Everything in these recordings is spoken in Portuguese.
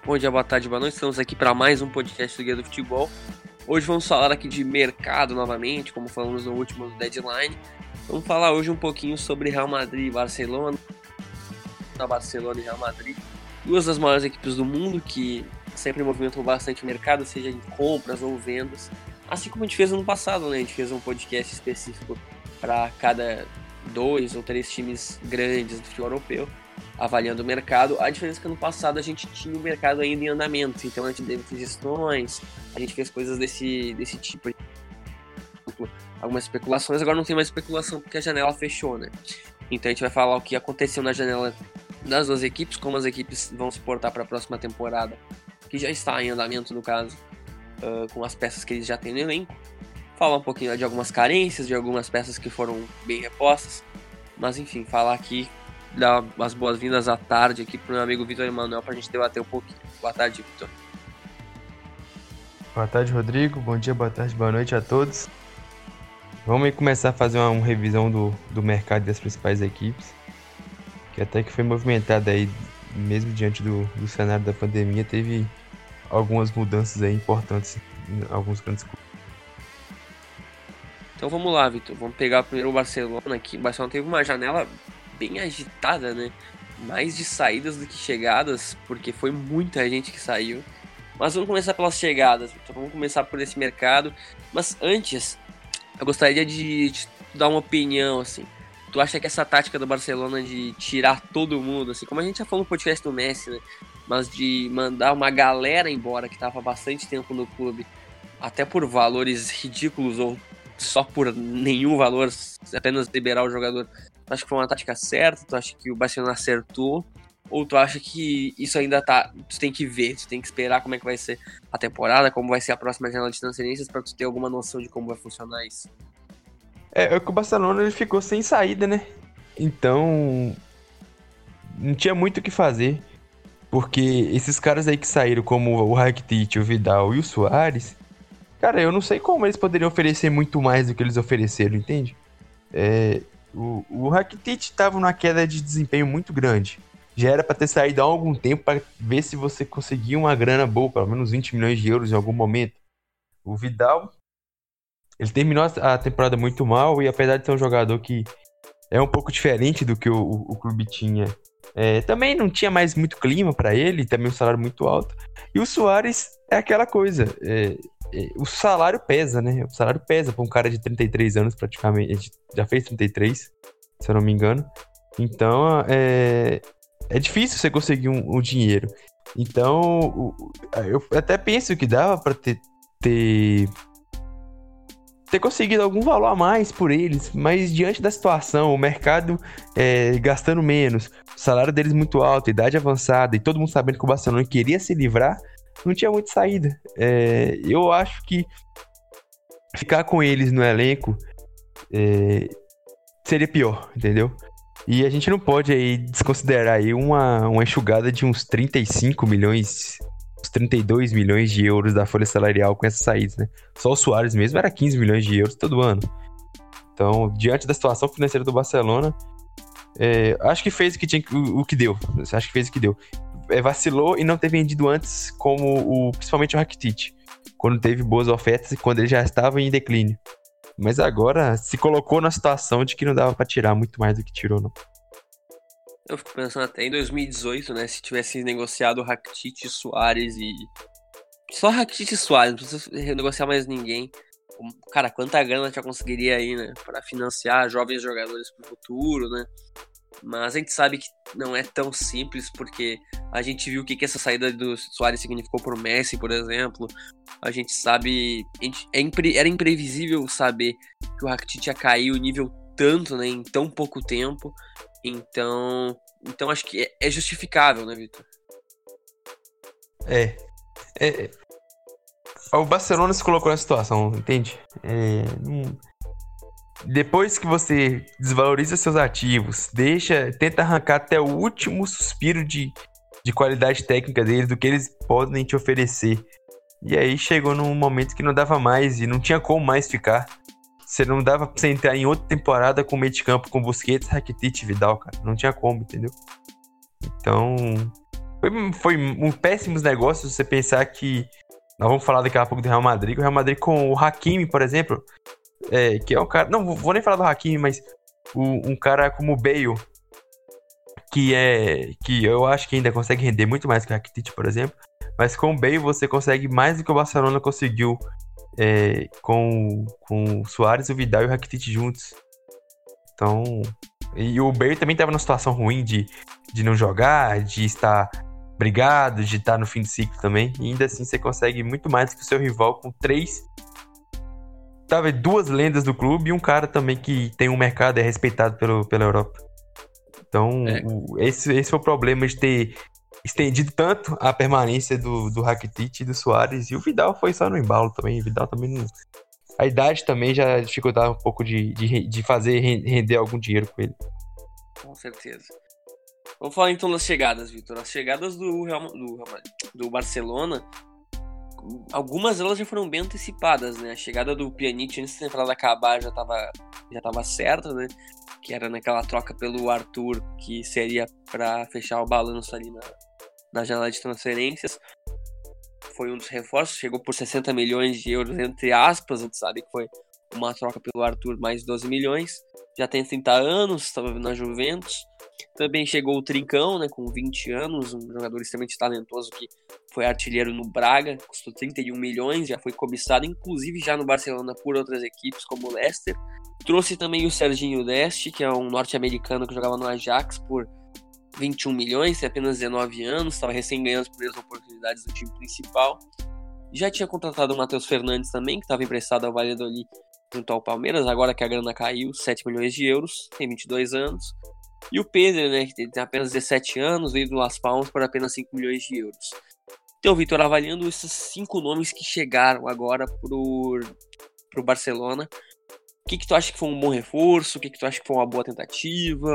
Bom dia, boa tarde, boa noite. Estamos aqui para mais um podcast do Guia do Futebol. Hoje vamos falar aqui de mercado novamente, como falamos no último deadline. Vamos falar hoje um pouquinho sobre Real Madrid e Barcelona. Barcelona e Real Madrid, duas das maiores equipes do mundo que sempre movimentam bastante o mercado, seja em compras ou vendas. Assim como a gente fez no passado, né? A gente fez um podcast específico para cada 2 ou 3 times grandes do futebol europeu, avaliando o mercado. A diferença é que no passado a gente tinha o mercado ainda em andamento, então a gente teve sugestões, a gente fez coisas desse tipo, algumas especulações. Agora não tem mais especulação porque a janela fechou, né? Então a gente vai falar o que aconteceu na janela das duas equipes, como as equipes vão se portar para a próxima temporada, que já está em andamento no caso, com as peças que eles já têm no elenco. Falar um pouquinho de algumas carências, de algumas peças que foram bem repostas, mas enfim, falar aqui, dar as boas-vindas à tarde aqui pro meu amigo Vitor Emanuel para a gente debater um pouquinho. Boa tarde, Vitor. Boa tarde, Rodrigo. Bom dia, boa tarde, boa noite a todos. Vamos começar a fazer uma revisão do mercado das principais equipes, que até que foi movimentada aí, mesmo diante do cenário da pandemia, teve algumas mudanças aí importantes em alguns grandes clubes. Então vamos lá, Vitor. Vamos pegar primeiro o Barcelona aqui. O Barcelona teve uma janela bem agitada, né? Mais de saídas do que chegadas, porque foi muita gente que saiu. Mas vamos começar pelas chegadas, Vitor. Vamos começar por esse mercado. Mas antes, eu gostaria de te dar uma opinião, assim. Tu acha que essa tática do Barcelona de tirar todo mundo, assim, como a gente já falou no podcast do Messi, né? Mas de mandar uma galera embora que estava há bastante tempo no clube, até por valores ridículos ou só por nenhum valor, apenas liberar o jogador. Tu acha que foi uma tática certa? Tu acha que o Barcelona acertou? Ou tu acha que isso ainda tá... Tu tem que ver, tu tem que esperar como é que vai ser a temporada, como vai ser a próxima janela de transferências para tu ter alguma noção de como vai funcionar isso? É que o Barcelona ele ficou sem saída, né? Então, não tinha muito o que fazer, porque esses caras aí que saíram, como o Rakitic, o Vidal e o Suárez, cara, eu não sei como eles poderiam oferecer muito mais do que eles ofereceram, entende? O Rakitic estava numa queda de desempenho muito grande. Já era para ter saído há algum tempo para ver se você conseguia uma grana boa, pelo menos 20 milhões de euros em algum momento. O Vidal, ele terminou a temporada muito mal e apesar de ser um jogador que é um pouco diferente do que o clube tinha, também não tinha mais muito clima para ele, também um salário muito alto. E o Suárez é aquela coisa, o salário pesa, né? O salário pesa para um cara de 33 anos praticamente, já fez 33, se eu não me engano. Então, é difícil você conseguir um dinheiro. Então, eu até penso que dava para ter conseguido algum valor a mais por eles, mas diante da situação, o mercado gastando menos, o salário deles muito alto, idade avançada, e todo mundo sabendo que o Barcelona queria se livrar, não tinha muita saída. Eu acho que ficar com eles no elenco seria pior, entendeu? E a gente não pode aí desconsiderar aí uma enxugada de uns 35 milhões, uns 32 milhões de euros da folha salarial com essas saídas, né? Só o Suárez mesmo era 15 milhões de euros todo ano. Então, diante da situação financeira do Barcelona, acho que fez o que deu. Acho que fez o que deu. Vacilou e não ter vendido antes, como principalmente o Rakitic, quando teve boas ofertas e quando ele já estava em declínio. Mas agora se colocou na situação de que não dava pra tirar muito mais do que tirou, não. Eu fico pensando até em 2018, né? Se tivesse negociado Rakitic, Suárez e... Só Rakitic e Suárez, não precisa renegociar mais ninguém. Cara, quanta grana já conseguiria aí, né? Pra financiar jovens jogadores pro futuro, né? Mas a gente sabe que não é tão simples, porque a gente viu o que essa saída do Suárez significou pro Messi, por exemplo. A gente sabe... Era imprevisível saber que o Rakitic ia cair o nível tanto, né, em tão pouco tempo. Então acho que é justificável, né, Vitor? O Barcelona se colocou na situação, entende? Depois que você desvaloriza seus ativos, tenta arrancar até o último suspiro de qualidade técnica deles, do que eles podem te oferecer. E aí chegou num momento que não dava mais e não tinha como mais ficar. Você não dava pra você entrar em outra temporada com meio de campo com Busquets, Rakitic e Vidal, cara. Não tinha como, entendeu? Então, Foi um péssimos negócios você pensar que... Nós vamos falar daqui a pouco do Real Madrid. O Real Madrid com o Hakimi, por exemplo, que é um cara... Não, vou nem falar do Hakimi, mas um cara como o Bale, que eu acho que ainda consegue render muito mais que o Rakitic, por exemplo. Mas com o Bale você consegue mais do que o Barcelona conseguiu com o Suárez, o Vidal e o Rakitic juntos. Então... E o Bale também estava numa situação ruim de não jogar, de estar brigado, de estar no fim de ciclo também. E ainda assim você consegue muito mais que o seu rival com talvez 2 lendas do clube e um cara também que tem um mercado e é respeitado pela Europa. Então, esse foi o problema de ter estendido tanto a permanência do Rakitic e do Suárez. E o Vidal foi só no embalo também. O Vidal também não... A idade também já dificultava um pouco de fazer render algum dinheiro com ele. Com certeza. Vamos falar então das chegadas, Vitor. As chegadas do Barcelona, algumas delas já foram bem antecipadas, né? A chegada do Pjanic antes da temporada acabar já tava certa, né? Que era naquela troca pelo Arthur, que seria para fechar o balanço ali na janela de transferências. Foi um dos reforços, chegou por 60 milhões de euros, entre aspas. A gente sabe que foi uma troca pelo Arthur mais 12 milhões. Já tem 30 anos, estava na Juventus. Também chegou o Trincão, né, com 20 anos, um jogador extremamente talentoso que foi artilheiro no Braga, custou 31 milhões, já foi cobiçado, inclusive já no Barcelona por outras equipes, como o Leicester. Trouxe também o Serginho Dest, que é um norte-americano que jogava no Ajax por 21 milhões, tem apenas 19 anos, estava recém ganhando as primeiras oportunidades do time principal. Já tinha contratado o Matheus Fernandes também, que estava emprestado ao Valladolid junto ao Palmeiras, agora que a grana caiu, 7 milhões de euros, tem 22 anos. E o Pedro, né, que tem apenas 17 anos, veio do Las Palmas por apenas 5 milhões de euros. Então, Vitor, avaliando esses 5 nomes que chegaram agora pro Barcelona, o que tu acha que foi um bom reforço? O que tu acha que foi uma boa tentativa?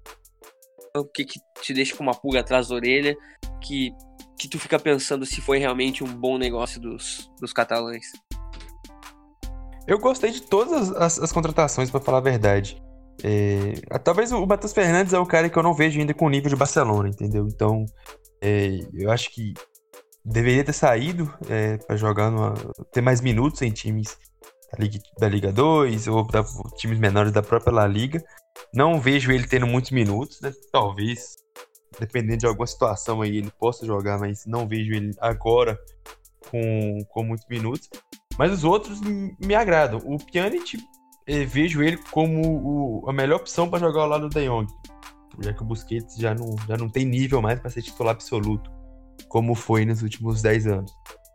O que te deixa com uma pulga atrás da orelha? Que tu fica pensando se foi realmente um bom negócio dos catalães? Eu gostei de todas as contratações, pra falar a verdade. Talvez o Matheus Fernandes é o cara que eu não vejo ainda com o nível de Barcelona, entendeu? Então, eu acho que deveria ter saído pra jogar ter mais minutos em times da Liga 2 ou times menores da própria La Liga. Não vejo ele tendo muitos minutos, né? Talvez, dependendo de alguma situação aí, ele possa jogar, mas não vejo ele agora com muitos minutos. Mas os outros me agradam. O Pjanic, vejo ele como a melhor opção para jogar ao lado do De Jong, já que o Busquets já não tem nível mais para ser titular absoluto, como foi nos últimos 10 anos.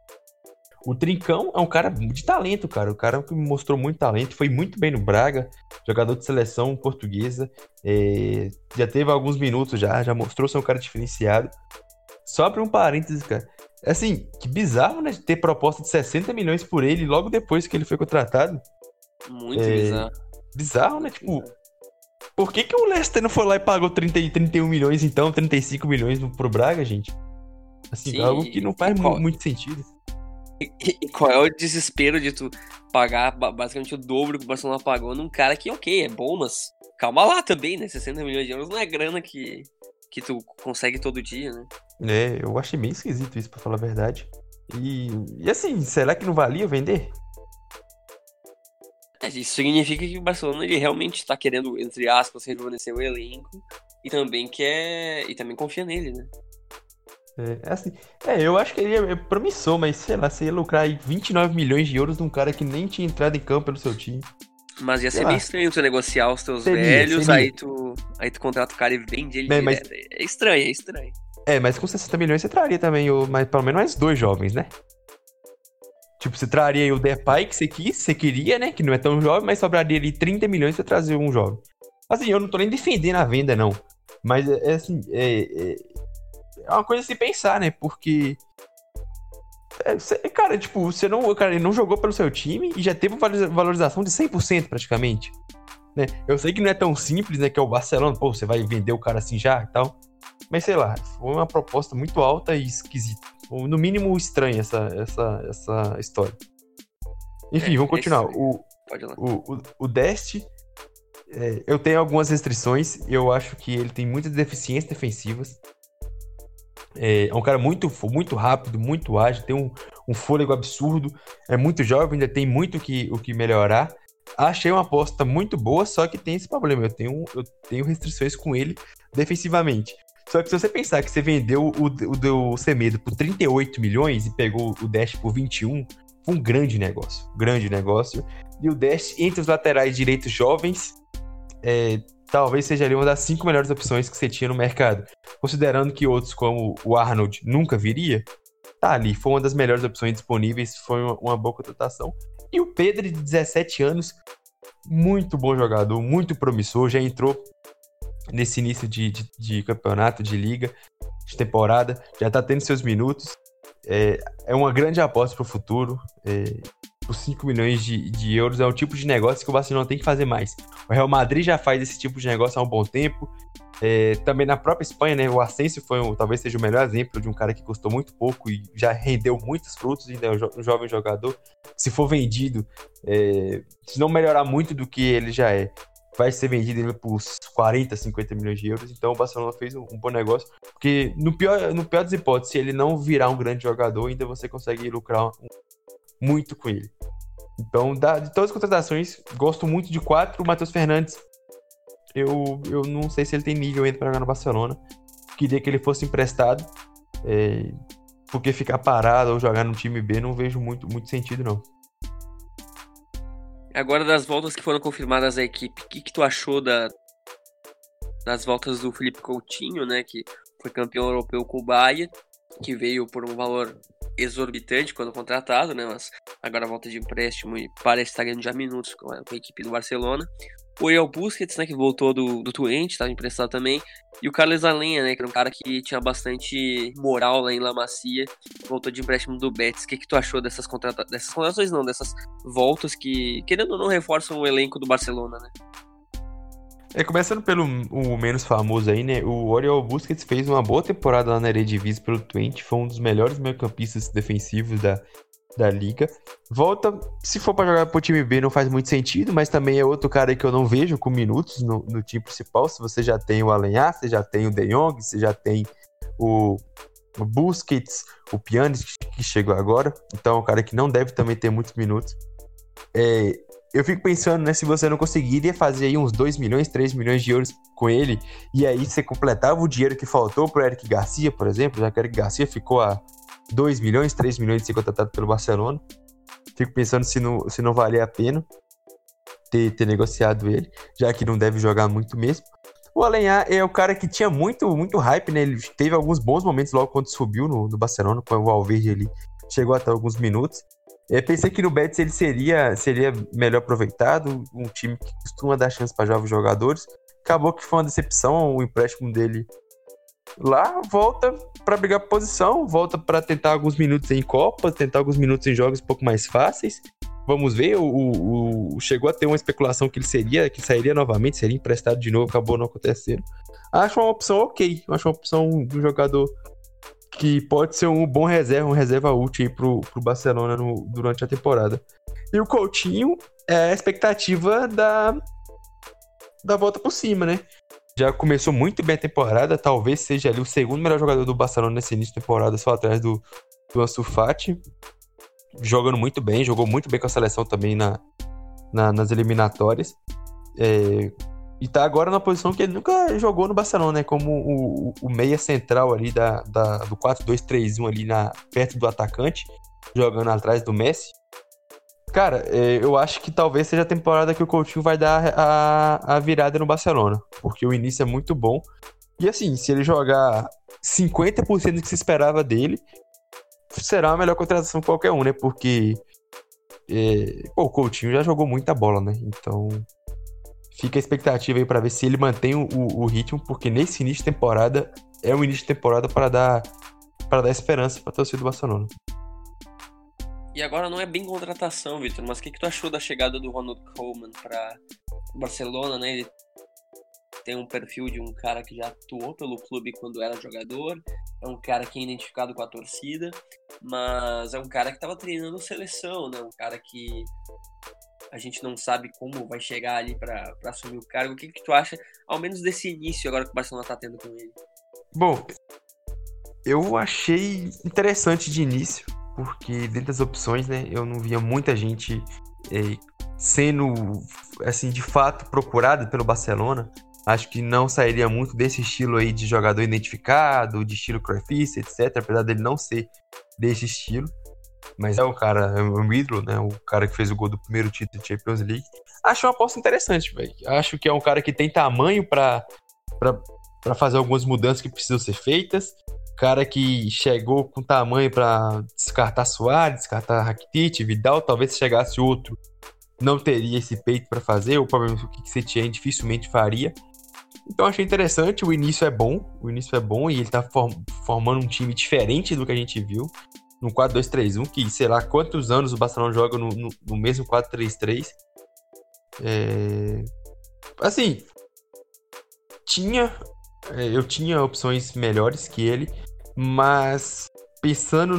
O Trincão é um cara de talento, cara. O cara que mostrou muito talento, foi muito bem no Braga, jogador de seleção portuguesa, já teve alguns minutos já mostrou ser um cara diferenciado. Só abrir um parênteses, cara. Assim, que bizarro, né? Ter proposta de 60 milhões por ele logo depois que ele foi contratado. Muito bizarro. Bizarro, né? Tipo, por que o Leicester não foi lá e pagou 31 milhões, então, 35 milhões pro Braga, gente? Assim, sim, algo que não faz muito sentido. E qual é o desespero de tu pagar basicamente o dobro que o Barcelona pagou num cara que, ok, é bom, mas calma lá também, né? 60 milhões de euros não é grana que tu consegue todo dia, né? Eu achei meio esquisito isso, pra falar a verdade. E assim, será que não valia vender? Isso significa que o Barcelona ele realmente tá querendo, entre aspas, rejuvenescer o elenco e também confia nele, né? Eu acho que ele é promissor, mas sei lá, você ia lucrar aí 29 milhões de euros num cara que nem tinha entrado em campo pelo seu time. Mas ia ser bem estranho tu negociar os teus velhos, aí tu contrata o cara e vende ele direto. É estranho. Mas com 60 milhões você traria também, mas pelo menos mais 2 jovens, né? Tipo, você traria aí o Depay que você queria, né? Que não é tão jovem, mas sobraria ali 30 milhões pra trazer um jovem. Assim, eu não tô nem defendendo a venda, não. Mas, assim, é uma coisa a se pensar, né? Porque, cara, tipo, ele não jogou pelo seu time e já teve uma valorização de 100% praticamente. Né? Eu sei que não é tão simples, né? Que é o Barcelona, pô, você vai vender o cara assim já e tal. Mas, sei lá, foi uma proposta muito alta e esquisita. Ou, no mínimo, estranha essa história. Enfim, vamos continuar. Pode ir lá. O Dest, eu tenho algumas restrições. Eu acho que ele tem muitas deficiências defensivas. É um cara muito rápido, muito ágil, tem um fôlego absurdo, é muito jovem, ainda tem muito o que melhorar. Achei uma aposta muito boa, só que tem esse problema. Eu tenho restrições com ele defensivamente. Só que se você pensar que você vendeu o Semedo por 38 milhões e pegou o Dash por 21, foi um grande negócio. Grande negócio. E o Dash, entre os laterais direitos jovens, talvez seja ali uma das 5 melhores opções que você tinha no mercado. Considerando que outros, como o Arnold, nunca viria, tá ali. Foi uma das melhores opções disponíveis, foi uma boa contratação. E o Pedro, de 17 anos, muito bom jogador, muito promissor, já entrou nesse início de campeonato, de liga, de temporada, já tá tendo seus minutos. É uma grande aposta para o futuro. Por 5 milhões de euros é um tipo de negócio que o Barcelona tem que fazer mais. O Real Madrid já faz esse tipo de negócio há um bom tempo. Também na própria Espanha, né, o Asensio talvez seja o melhor exemplo de um cara que custou muito pouco e já rendeu muitos frutos, ainda é um jovem jogador. Se for vendido, se não melhorar muito do que ele já vai ser vendido por 40, 50 milhões de euros. Então o Barcelona fez um bom negócio, porque no pior das hipóteses, se ele não virar um grande jogador, ainda você consegue lucrar muito com ele. Então, de todas as contratações, gosto muito de 4. O Matheus Fernandes, eu não sei se ele tem nível ainda para jogar no Barcelona. Queria que ele fosse emprestado, porque ficar parado ou jogar no time B não vejo muito sentido, não. Agora, das voltas que foram confirmadas à equipe, o que tu achou das voltas do Philippe Coutinho, né, que foi campeão europeu com o Bayern, que veio por um valor exorbitante quando contratado, né, mas agora volta de empréstimo e parece estar ganhando já minutos com a equipe do Barcelona. O Real Busquets, né, que voltou do Twente, estava emprestado também. E o Carlos Alenya, né, que era um cara que tinha bastante moral lá em La Masia, voltou de empréstimo do Betis. O que tu achou dessas contratações, não, dessas voltas que, querendo ou não, reforçam o elenco do Barcelona, né? Começando pelo o menos famoso aí, né, o Oriol Busquets fez uma boa temporada lá na Eredivisie pelo Twente, foi um dos melhores meio-campistas defensivos da liga. Volta, se for pra jogar pro time B não faz muito sentido, mas também é outro cara que eu não vejo com minutos no time principal. Se você já tem o Alenya, você já tem o De Jong, você já tem o Busquets, o Pjanic, que chegou agora, então é um cara que não deve também ter muitos minutos. Eu fico pensando, né, se você não conseguiria fazer aí uns 2 milhões, 3 milhões de euros com ele, e aí você completava o dinheiro que faltou pro Eric Garcia, por exemplo, já que o Eric Garcia ficou a 2 milhões, 3 milhões de ser contratado pelo Barcelona. Fico pensando se não valia a pena ter negociado ele, já que não deve jogar muito mesmo. O Alenya é o cara que tinha muito hype, né? Ele teve alguns bons momentos logo quando subiu no Barcelona, com o Valverde ali, chegou até alguns minutos. Pensei que no Betis ele seria melhor aproveitado, um time que costuma dar chance para jovens jogadores. Acabou que foi uma decepção o empréstimo dele lá, volta para brigar por posição, volta para tentar alguns minutos em Copa, tentar alguns minutos em jogos um pouco mais fáceis. Vamos ver, chegou a ter uma especulação que que sairia novamente, seria emprestado de novo, acabou não acontecendo. Acho uma opção ok, acho uma opção do jogador que pode ser um bom reserva, útil aí pro Barcelona durante a temporada. E o Coutinho é a expectativa da volta por cima, né? Já começou muito bem a temporada, talvez seja ali o segundo melhor jogador do Barcelona nesse início de temporada, só atrás do Ansu Fati. Jogando muito bem, jogou muito bem com a seleção também nas eliminatórias. E tá agora na posição que ele nunca jogou no Barcelona, né? Como o meia central ali do 4-2-3-1 ali perto do atacante, jogando atrás do Messi. Cara, eu acho que talvez seja a temporada que o Coutinho vai dar a virada no Barcelona, porque o início é muito bom. E assim, se ele jogar 50% do que se esperava dele, será a melhor contratação que qualquer um, né? Porque o Coutinho já jogou muita bola, né? Então fica a expectativa aí pra ver se ele mantém o ritmo, porque nesse início de temporada é um início de temporada para dar esperança pra torcida do Barcelona. E agora não é bem contratação, Victor, mas o que tu achou da chegada do Ronald Koeman para o Barcelona, né? Ele tem um perfil de um cara que já atuou pelo clube quando era jogador, é um cara que é identificado com a torcida, mas é um cara que estava treinando seleção, né? Um cara que a gente não sabe como vai chegar ali para assumir o cargo. O que tu acha, ao menos desse início agora que o Barcelona tá tendo com ele? Bom, Eu achei interessante de início, porque dentro das opções, né, eu não via muita gente sendo, assim, de fato procurada pelo Barcelona. Acho que não sairia muito desse estilo aí de jogador identificado, de estilo Cruyffista, etc. Apesar dele não ser desse estilo. Mas é o cara, é um ídolo, né? O cara que fez o gol do primeiro título da Champions League. Acho uma aposta interessante, velho. Acho que é um cara que tem tamanho pra fazer algumas mudanças que precisam ser feitas. Cara que chegou com tamanho pra descartar Suárez, descartar Rakitic, Vidal. Talvez se chegasse outro, não teria esse peito pra fazer. O problema é que Setien dificilmente faria. Então achei interessante, o início é bom e ele tá formando um time diferente do que a gente viu no 4-2-3-1, que sei lá quantos anos o Barcelona joga no mesmo 4-3-3. Assim, eu tinha opções melhores que ele, mas pensando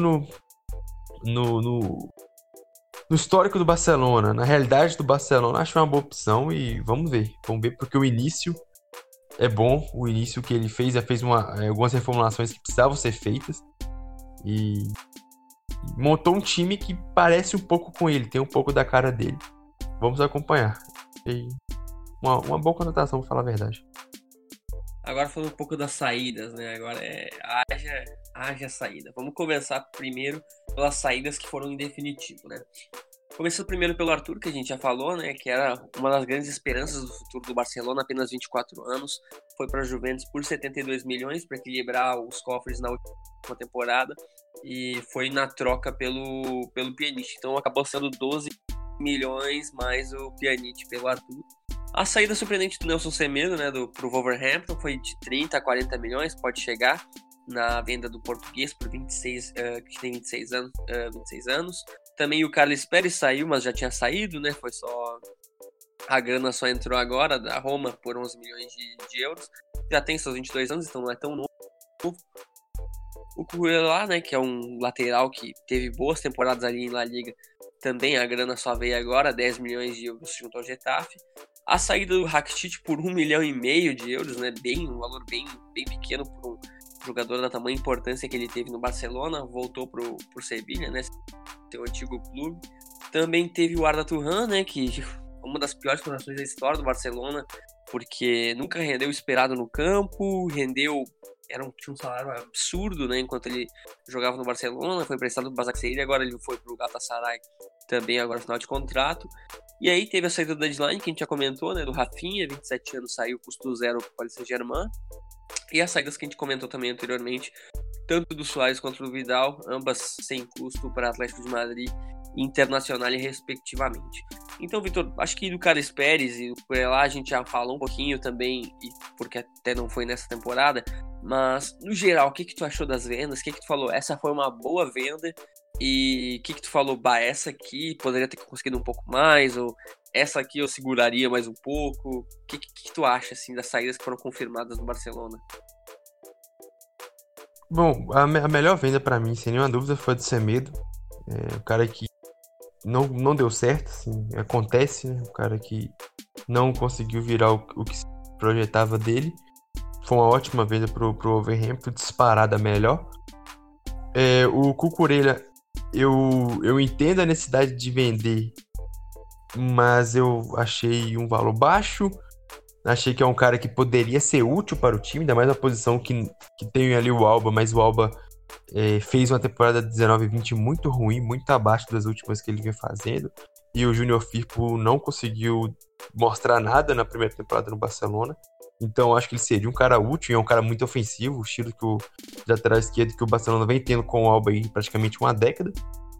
no histórico do Barcelona, na realidade do Barcelona, acho uma boa opção e vamos ver porque o início é bom, o início que ele fez, já fez algumas reformulações que precisavam ser feitas e montou um time que parece um pouco com ele, tem um pouco da cara dele. Vamos acompanhar. E uma boa conotação, pra falar a verdade. Agora falando um pouco das saídas, né? Agora haja saída. Vamos começar primeiro pelas saídas que foram em definitivo, né? Começando primeiro pelo Arthur, que a gente já falou, né? Que era uma das grandes esperanças do futuro do Barcelona, apenas 24 anos. Foi para a Juventus por 72 milhões para equilibrar os cofres na última temporada. E foi na troca pelo Pjanic. Então acabou sendo 12 milhões mais o Pjanic pelo Arthur. A saída surpreendente do Nelson Semedo, né, pro Wolverhampton, foi de 30 a 40 milhões, pode chegar na venda do português por 26, que tem 26 anos. Também o Carlos Pérez saiu, mas já tinha saído, né? Foi só a Gana só entrou agora da Roma por 11 milhões de euros. Já tem seus 22 anos, então não é tão novo. O Cuéllar, né, que é um lateral que teve boas temporadas ali em La Liga, também a grana só veio agora, 10 milhões de euros junto ao Getafe. A saída do Rakitic por 1,5 milhão de euros, né, um valor bem pequeno para um jogador da tamanha importância que ele teve no Barcelona, voltou pro Sevilha, né, seu antigo clube. Também teve o Arda Turan, né, que uma das piores contratações da história do Barcelona, porque nunca rendeu o esperado no campo, tinha um salário absurdo, né, enquanto ele jogava no Barcelona, foi emprestado do Başakşehir, agora ele foi pro Galatasaray também, agora no final de contrato. E aí teve a saída do deadline, que a gente já comentou, né, do Rafinha, 27 anos, saiu, custo zero pro Paris Saint-Germain. E as saídas que a gente comentou também anteriormente, tanto do Suárez quanto do Vidal, ambas sem custo para Atlético de Madrid e Internacional, respectivamente. Então, Vitor, acho que do Carlos Pérez e do Cuéllar a gente já falou um pouquinho também, porque até não foi nessa temporada, mas no geral, o que tu achou das vendas? O que tu falou? Essa foi uma boa venda? E o que tu falou? Essa aqui poderia ter conseguido um pouco mais, ou essa aqui eu seguraria mais um pouco. O que tu acha, assim, das saídas que foram confirmadas no Barcelona? Bom, a melhor venda pra mim, sem nenhuma dúvida, foi do Semedo. O cara que não deu certo, assim, acontece, né? O cara que não conseguiu virar o que se projetava dele. Foi uma ótima venda pro Wolverhampton, disparada melhor. O Cucurella, eu entendo a necessidade de vender, mas eu achei um valor baixo. Achei que é um cara que poderia ser útil para o time, ainda mais na posição que tem ali o Alba, mas o Alba fez uma temporada 19-20 muito ruim, muito abaixo das últimas que ele vinha fazendo. E o Júnior Firpo não conseguiu mostrar nada na primeira temporada no Barcelona. Então acho que ele seria um cara útil e é um cara muito ofensivo, o estilo que o lateral esquerdo que o Barcelona vem tendo com o Alba aí praticamente uma década.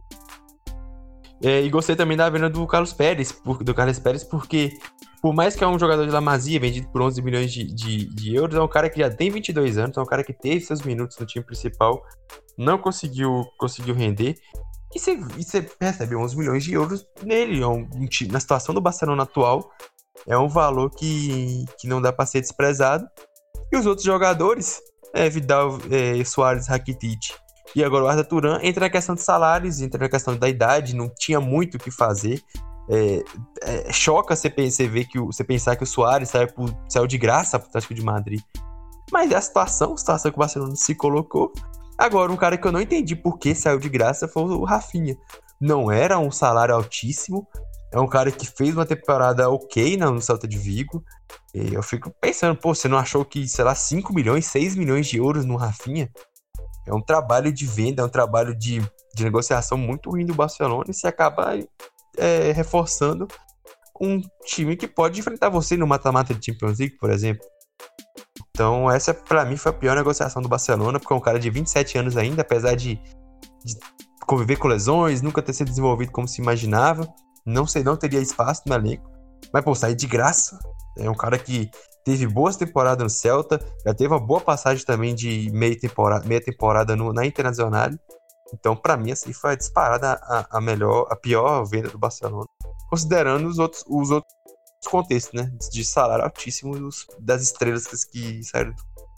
E gostei também da venda do Carlos Pérez, porque por mais que é um jogador de La Masia, vendido por 11 milhões de euros, é um cara que já tem 22 anos, é um cara que teve seus minutos no time principal, não conseguiu render, e você recebe 11 milhões de euros nele, na situação do Barcelona atual, é um valor que não dá para ser desprezado. E os outros jogadores, Vidal, Suárez, Rakitic e agora o Arda Turan, entra na questão de salários, entra na questão da idade, não tinha muito o que fazer. Choca você pensar que o Suárez saiu de graça pro Atlético de Madrid. Mas é a situação que o Barcelona se colocou. Agora, um cara que eu não entendi por que saiu de graça foi o Rafinha. Não era um salário altíssimo, é um cara que fez uma temporada ok no Celta de Vigo. E eu fico pensando, pô, você não achou que, sei lá, 5 milhões, 6 milhões de euros no Rafinha? É um trabalho de venda, é um trabalho de negociação muito ruim do Barcelona e você acaba reforçando um time que pode enfrentar você no mata-mata de Champions League, por exemplo. Então essa pra mim foi a pior negociação do Barcelona, porque é um cara de 27 anos ainda, apesar de conviver com lesões, nunca ter sido desenvolvido como se imaginava, não teria espaço no elenco, mas pô, sair de graça, é um cara que teve boas temporadas no Celta, já teve uma boa passagem também de meia temporada na Internacional. Então, pra mim, assim, foi disparada a pior venda do Barcelona, considerando os outros contextos, né? De salário altíssimo das estrelas que saíram.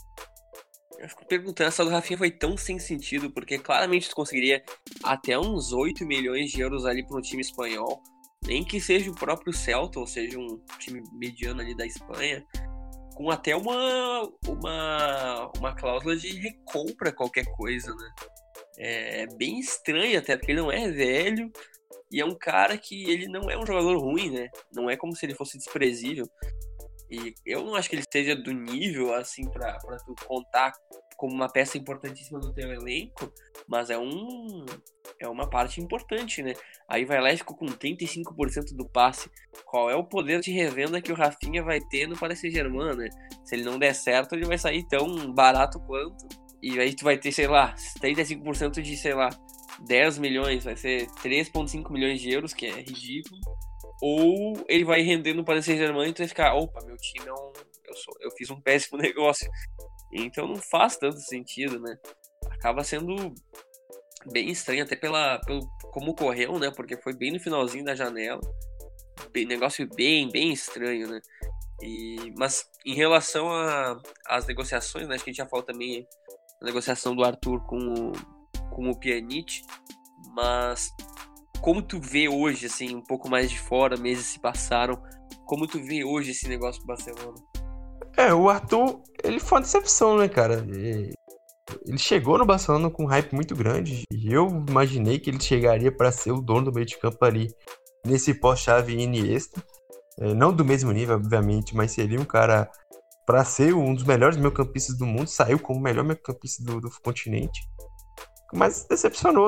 Eu fico perguntando, essa do Rafinha foi tão sem sentido, porque claramente tu conseguiria até uns 8 milhões de euros ali para um time espanhol, nem que seja o próprio Celta, ou seja, um time mediano ali da Espanha, com até uma cláusula de recompra qualquer coisa, né? É bem estranho até, porque ele não é velho e é um cara que ele não é um jogador ruim, né? Não é como se ele fosse desprezível. E eu não acho que ele seja do nível, assim, pra tu contar como uma peça importantíssima do teu elenco, mas é uma parte importante, né? Aí vai lá e ficou com 35% do passe. Qual é o poder de revenda que o Rafinha vai ter no Paris Saint-Germain, né? Se ele não der certo, ele vai sair tão barato quanto. E aí tu vai ter, sei lá, 35% de, sei lá, 10 milhões, vai ser 3,5 milhões de euros, que é ridículo. Ou ele vai render no Paris Saint-Germain e tu vai ficar, opa, meu time eu fiz um péssimo negócio. Então não faz tanto sentido, né? Acaba sendo bem estranho, até pelo como ocorreu, né? Porque foi bem no finalzinho da janela. Negócio bem, bem estranho, né? Mas em relação às negociações, né? Acho que a gente já falou também da negociação do Arthur com o Pjanic, mas como tu vê hoje, assim, um pouco mais de fora, meses se passaram, como tu vê hoje esse negócio do Barcelona? O Arthur, ele foi uma decepção, né, cara? Ele chegou no Barcelona com um hype muito grande e eu imaginei que ele chegaria para ser o dono do meio de campo ali nesse pós-Xavi Iniesta. Não do mesmo nível, obviamente, mas seria um cara para ser um dos melhores meio-campistas do mundo, saiu como o melhor meio-campista do continente. Mas decepcionou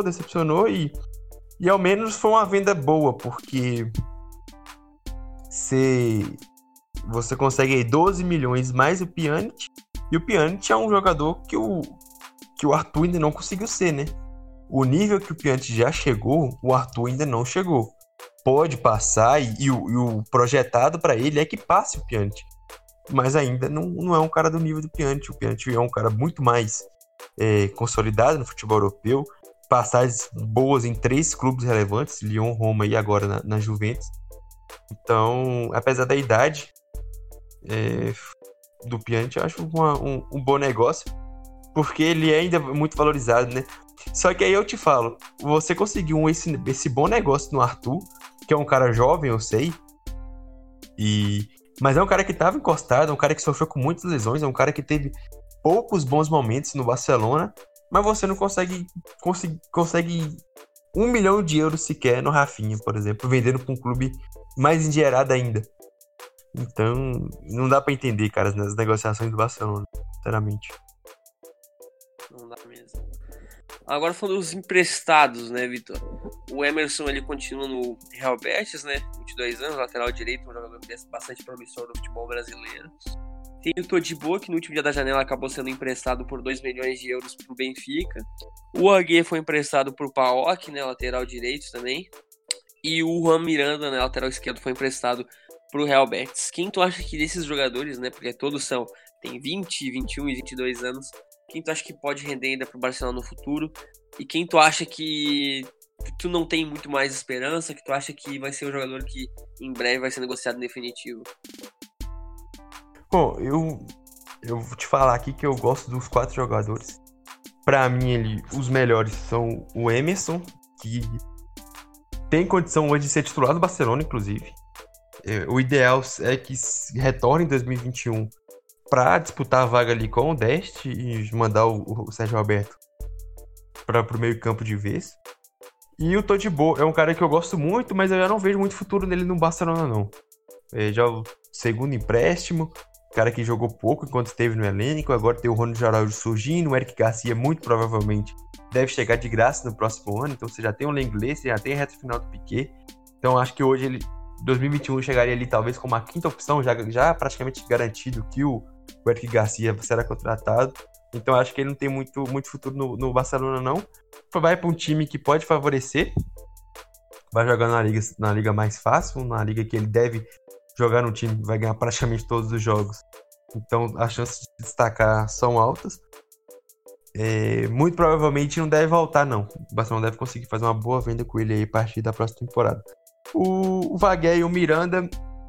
e ao menos foi uma venda boa, porque você consegue aí 12 milhões mais o Pjanic, e o Pjanic é um jogador que o Arthur ainda não conseguiu ser, né? O nível que o Pjanic já chegou, o Arthur ainda não chegou. Pode passar, e o projetado para ele é que passe o Pjanic, mas ainda não é um cara do nível do Pjanic. O Pjanic é um cara muito mais consolidado no futebol europeu, passagens boas em 3 clubes relevantes, Lyon, Roma e agora na Juventus. Então, apesar da idade do Pjanic, eu acho um bom negócio, porque ele é ainda muito valorizado, né? Só que aí eu te falo, você conseguiu esse bom negócio no Arthur, que é um cara jovem, eu sei, mas é um cara que estava encostado, é um cara que sofreu com muitas lesões, é um cara que teve poucos bons momentos no Barcelona, mas você não consegue 1 milhão de euros sequer no Rafinha, por exemplo, vendendo para um clube mais endinheirado ainda. Então, não dá para entender, cara, nas negociações do Barcelona, sinceramente. Não dá mesmo. Agora falando dos emprestados, né, Vitor? O Emerson, ele continua no Real Betis, né? 22 anos, lateral direito, um jogador bastante promissor no futebol brasileiro. Tem o Todibo, que no último dia da janela acabou sendo emprestado por 2 milhões de euros para o Benfica. O Agüe foi emprestado por PAOK, né, lateral direito também. E o Juan Miranda, né, lateral esquerdo, foi emprestado para o Real Betis. Quem tu acha que desses jogadores, né, porque todos tem 20, 21 e 22 anos, quem tu acha que pode render ainda para o Barcelona no futuro? E quem tu acha que tu não tem muito mais esperança, que tu acha que vai ser o jogador que em breve vai ser negociado em definitivo? Bom, eu vou te falar aqui que eu gosto dos 4 jogadores. Pra mim, os melhores são o Emerson, que tem condição hoje de ser titular do Barcelona, inclusive. O ideal é que retorne em 2021 para disputar a vaga ali com o Dest e mandar o Sérgio Roberto pro meio campo de vez. E o Todibo é um cara que eu gosto muito, mas eu já não vejo muito futuro nele no Barcelona, não. Já o segundo empréstimo, cara que jogou pouco enquanto esteve no elenco, agora tem o Ronald Araújo surgindo, o Eric Garcia muito provavelmente deve chegar de graça no próximo ano, então você já tem o Lenglet, você já tem a reta final do Piqué, então acho que hoje ele, 2021, chegaria ali talvez como a quinta opção, já praticamente garantido que o Eric Garcia será contratado, então acho que ele não tem muito futuro no Barcelona não, vai para um time que pode favorecer, vai jogar na liga mais fácil, na liga que ele deve jogar no time, vai ganhar praticamente todos os jogos. Então, as chances de destacar são altas. Muito provavelmente não deve voltar, não. O Barcelona deve conseguir fazer uma boa venda com ele aí a partir da próxima temporada. O Vagué e o Miranda,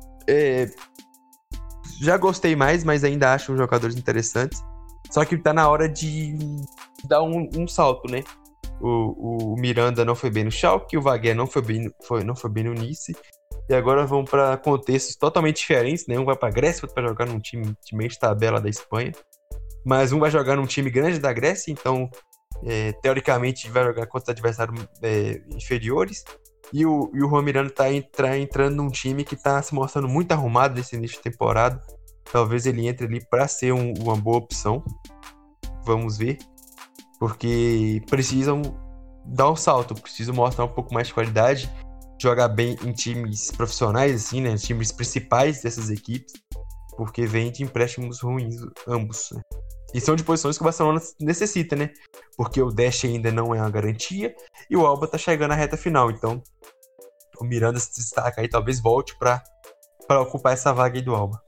já gostei mais, mas ainda acho jogadores interessantes. Só que tá na hora de dar um salto, né? O Miranda não foi bem no Schalke, o Vagué não foi bem no Nice. E agora vão para contextos totalmente diferentes, né? Um vai para a Grécia, outro vai jogar num time de meio de tabela da Espanha. Mas um vai jogar num time grande da Grécia, então, teoricamente, vai jogar contra adversários inferiores. E o Juan Miranda tá entrando num time que está se mostrando muito arrumado nesse início de temporada. Talvez ele entre ali para ser uma boa opção. Vamos ver. Porque precisam dar um salto, precisam mostrar um pouco mais de qualidade. Jogar bem em times profissionais, assim, né? Times principais dessas equipes, porque vem de empréstimos ruins, ambos, né? E são de posições que o Barcelona necessita, né? Porque o Dest ainda não é uma garantia e o Alba tá chegando à reta final, então o Miranda se destaca aí, talvez volte para ocupar essa vaga aí do Alba.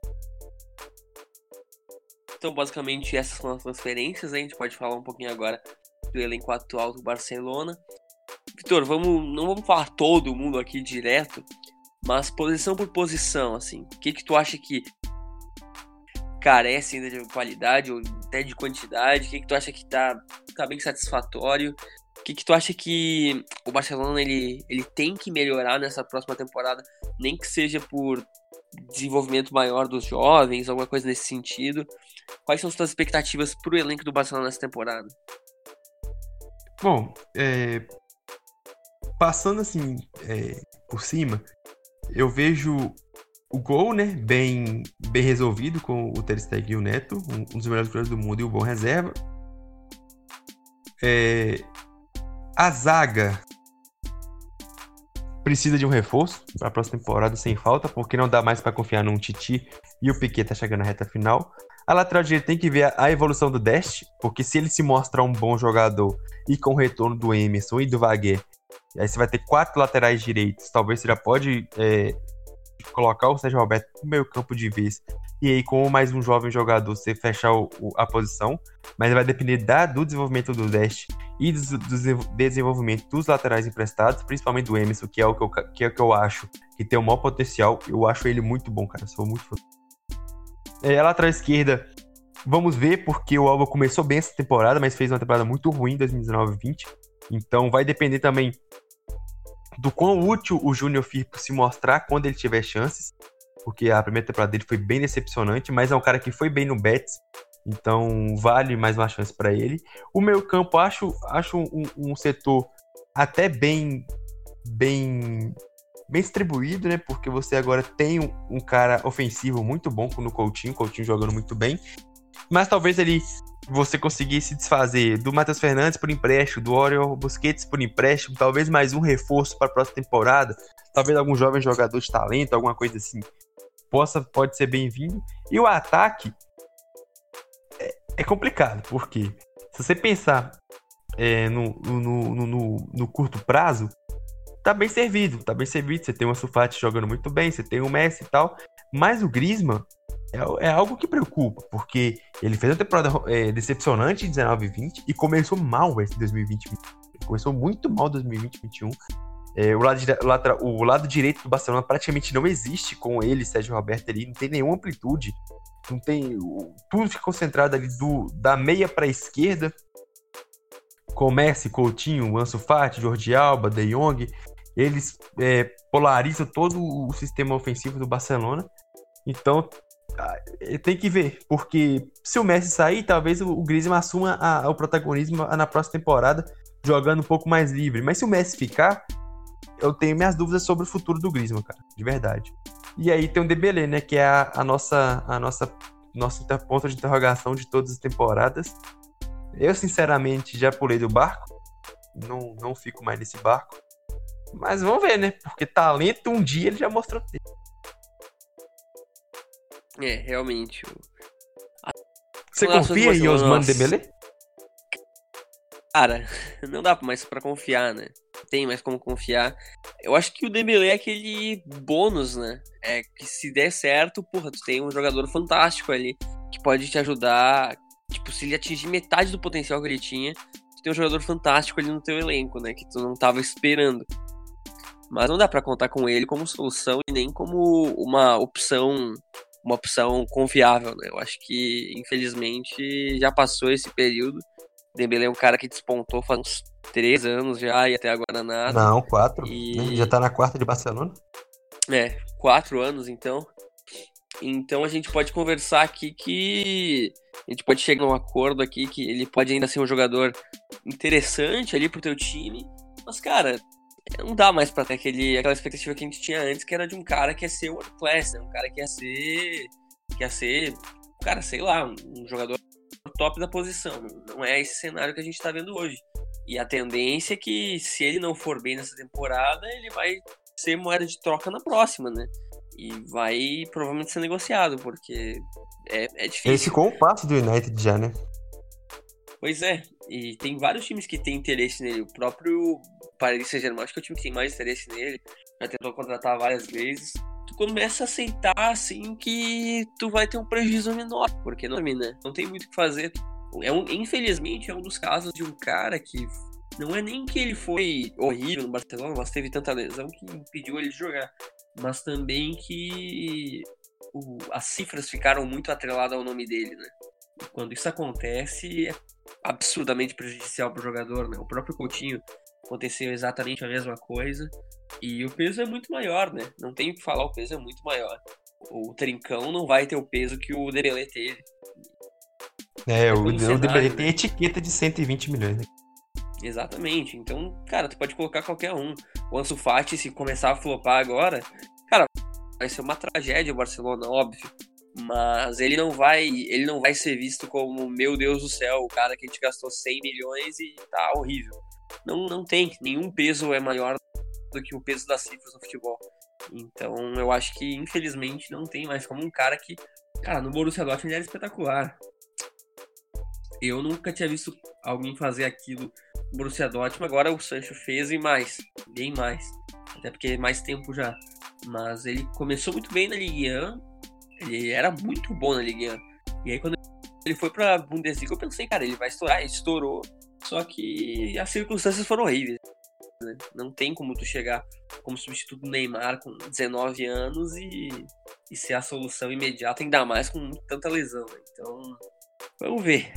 Então, basicamente, essas são as transferências, né? A gente pode falar um pouquinho agora do elenco atual do Barcelona. Vitor, não vamos falar todo mundo aqui direto, mas posição por posição, assim. O que tu acha que carece ainda de qualidade ou até de quantidade? O que tu acha que tá bem satisfatório? O que tu acha que o Barcelona ele tem que melhorar nessa próxima temporada, nem que seja por desenvolvimento maior dos jovens, alguma coisa nesse sentido? Quais são as suas expectativas pro elenco do Barcelona nessa temporada? Bom, passando assim, por cima, eu vejo o gol, né, bem resolvido com o Ter Stegen e o Neto, um dos melhores jogadores do mundo e um bom reserva. A zaga precisa de um reforço para a próxima temporada sem falta, porque não dá mais para confiar num Titi e o Piqué tá chegando na reta final. A lateral direita tem que ver a evolução do Dest, porque se ele se mostrar um bom jogador e com o retorno do Emerson e do Vagué, aí você vai ter 4 laterais direitos, talvez você já pode colocar o Sérgio Roberto no meio campo de vez, e aí com mais um jovem jogador você fechar a posição, mas vai depender do desenvolvimento do Dest e do desenvolvimento dos laterais emprestados, principalmente do Emerson, que é o que eu acho que tem o maior potencial. Eu acho ele muito bom, cara, sou muito fã. A lateral esquerda, vamos ver, porque o Alba começou bem essa temporada, mas fez uma temporada muito ruim em 2019-20, então vai depender também do quão útil o Júnior Firpo se mostrar quando ele tiver chances, porque a primeira temporada dele foi bem decepcionante, mas é um cara que foi bem no Betis, então vale mais uma chance para ele. O meio campo, acho um setor até bem distribuído, né? Porque você agora tem um cara ofensivo muito bom no Coutinho jogando muito bem, mas talvez você conseguisse desfazer do Matheus Fernandes por empréstimo, do Oriol Busquets por empréstimo, talvez mais um reforço para a próxima temporada, talvez algum jovem jogador de talento, alguma coisa assim, pode ser bem-vindo. E o ataque é complicado, porque se você pensar no curto prazo, tá bem servido, você tem o Ansu Fati jogando muito bem, você tem o Messi e tal, mas o Griezmann é algo que preocupa, porque ele fez uma temporada decepcionante em 19-20 e começou mal esse 2020. Começou muito mal 2020-21. O lado direito do Barcelona praticamente não existe com ele, Sérgio Roberto ali, não tem nenhuma amplitude, não tem, tudo fica concentrado ali da meia para a esquerda, com Messi, Coutinho, Ansu Fati, Jordi Alba, De Jong. Eles polarizam todo o sistema ofensivo do Barcelona. Então tem que ver, porque se o Messi sair, talvez o Griezmann assuma o protagonismo na próxima temporada, jogando um pouco mais livre. Mas se o Messi ficar, eu tenho minhas dúvidas sobre o futuro do Griezmann, cara, de verdade. E aí tem o Dembélé, né, que é a nossa ponta de interrogação de todas as temporadas. Eu, sinceramente, já pulei do barco. Não fico mais nesse barco. Mas vamos ver, né? Porque talento, um dia ele já mostrou ter. Realmente. Você confia em Ousmane Dembélé? Cara, não dá mais pra confiar, né? Não tem mais como confiar. Eu acho que o Dembélé é aquele bônus, né? É que se der certo, porra, tu tem um jogador fantástico ali que pode te ajudar. Tipo, se ele atingir metade do potencial que ele tinha, tu tem um jogador fantástico ali no teu elenco, né? Que tu não tava esperando. Mas não dá pra contar com ele como solução e nem como uma opção confiável, né? Eu acho que, infelizmente, já passou esse período. Dembélé é um cara que despontou faz uns 3 anos já e até agora nada. Não, 4. Né? Já tá na quarta de Barcelona. 4 anos então. Então a gente pode conversar aqui que a gente pode chegar a um acordo aqui que ele pode ainda ser um jogador interessante ali pro teu time. Mas, cara, não dá mais pra ter aquela expectativa que a gente tinha antes, que era de um cara que ia ser world class, né? Um cara que ia ser, cara, sei lá, um jogador top da posição. Não é esse cenário que a gente tá vendo hoje. E a tendência é que, se ele não for bem nessa temporada, ele vai ser moeda de troca na próxima, né? E vai provavelmente ser negociado, porque é difícil. Ele ficou um passo do United já, né? Pois é, e tem vários times que têm interesse nele. O próprio Paris Saint-Germain, acho que é o time que tem mais interesse nele, já tentou contratar várias vezes. Tu começa a aceitar, assim, que tu vai ter um prejuízo menor, porque não, né? Não tem muito o que fazer. Infelizmente, é um dos casos de um cara que não é nem que ele foi horrível no Barcelona, mas teve tanta lesão que impediu ele de jogar. Mas também que as cifras ficaram muito atreladas ao nome dele, né? E quando isso acontece, é absurdamente prejudicial pro jogador, né? O próprio Coutinho aconteceu exatamente a mesma coisa. E o peso é muito maior, né? Não tem o que falar, o peso é muito maior. O Trincão não vai ter o peso que o Dembélé teve. O Dembélé tem etiqueta de 120 milhões. Né? Exatamente. Então, cara, tu pode colocar qualquer um. O Ansu Fati, se começar a flopar agora, cara, vai ser uma tragédia o Barcelona, óbvio. Mas ele não vai ser visto como, meu Deus do céu, o cara que a gente gastou 100 milhões e tá horrível. Não tem. Nenhum peso é maior do que o peso das cifras no futebol. Então, eu acho que, infelizmente, não tem mais como um cara que... Cara, no Borussia Dortmund ele era espetacular. Eu nunca tinha visto alguém fazer aquilo no Borussia Dortmund. Agora o Sancho fez e mais. Bem mais. Até porque é mais tempo já. Mas ele começou muito bem na Ligue 1. Ele era muito bom na Ligue 1. E aí, quando ele foi pra Bundesliga, eu pensei, cara, ele vai estourar. Ele estourou. Só que as circunstâncias foram horríveis. Né? Não tem como tu chegar como substituto do Neymar com 19 anos e ser a solução imediata, ainda mais com tanta lesão. Né? Então, vamos ver.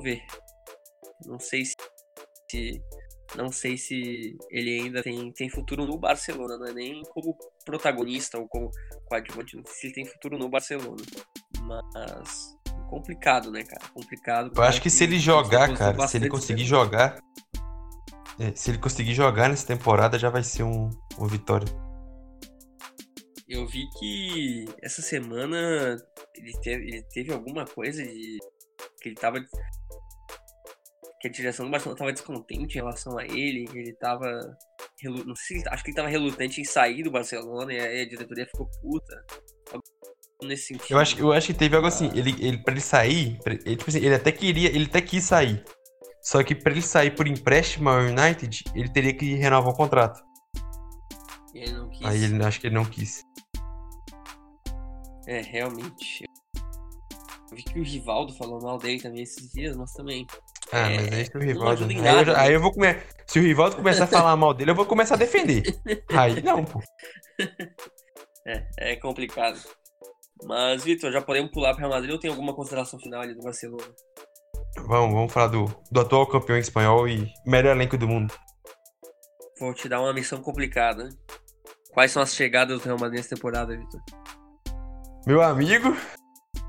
Não sei se ele ainda tem futuro no Barcelona, não é nem como protagonista ou como coadjuvante, não sei se ele tem futuro no Barcelona. Mas complicado, né, cara? Complicado. Eu acho que se ele jogar, cara, se ele conseguir jogar, se ele conseguir jogar nessa temporada, já vai ser uma vitória. Eu vi que essa semana ele teve alguma coisa de que ele tava... que a direção do Barcelona tava descontente em relação a ele, que ele tava... não sei, acho que ele tava relutante em sair do Barcelona e aí a diretoria ficou puta. Nesse sentido. Eu acho que teve algo assim, ele pra ele sair, tipo assim, ele até quis sair. Só que pra ele sair por empréstimo ao United, ele teria que renovar o contrato. E ele não quis. Aí acho que ele não quis. Realmente. Eu vi que o Rivaldo falou mal dele também esses dias, mas também... mas aí se o Rivaldo... Aí eu vou começar... Se o Rivaldo começar a falar mal dele, eu vou começar a defender. Aí não, pô. É complicado. Mas, Vitor, já podemos pular para o Real Madrid ou tem alguma consideração final ali do Barcelona? Vamos falar do atual campeão espanhol e melhor elenco do mundo. Vou te dar uma missão complicada. Quais são as chegadas do Real Madrid nessa temporada, Vitor? Meu amigo,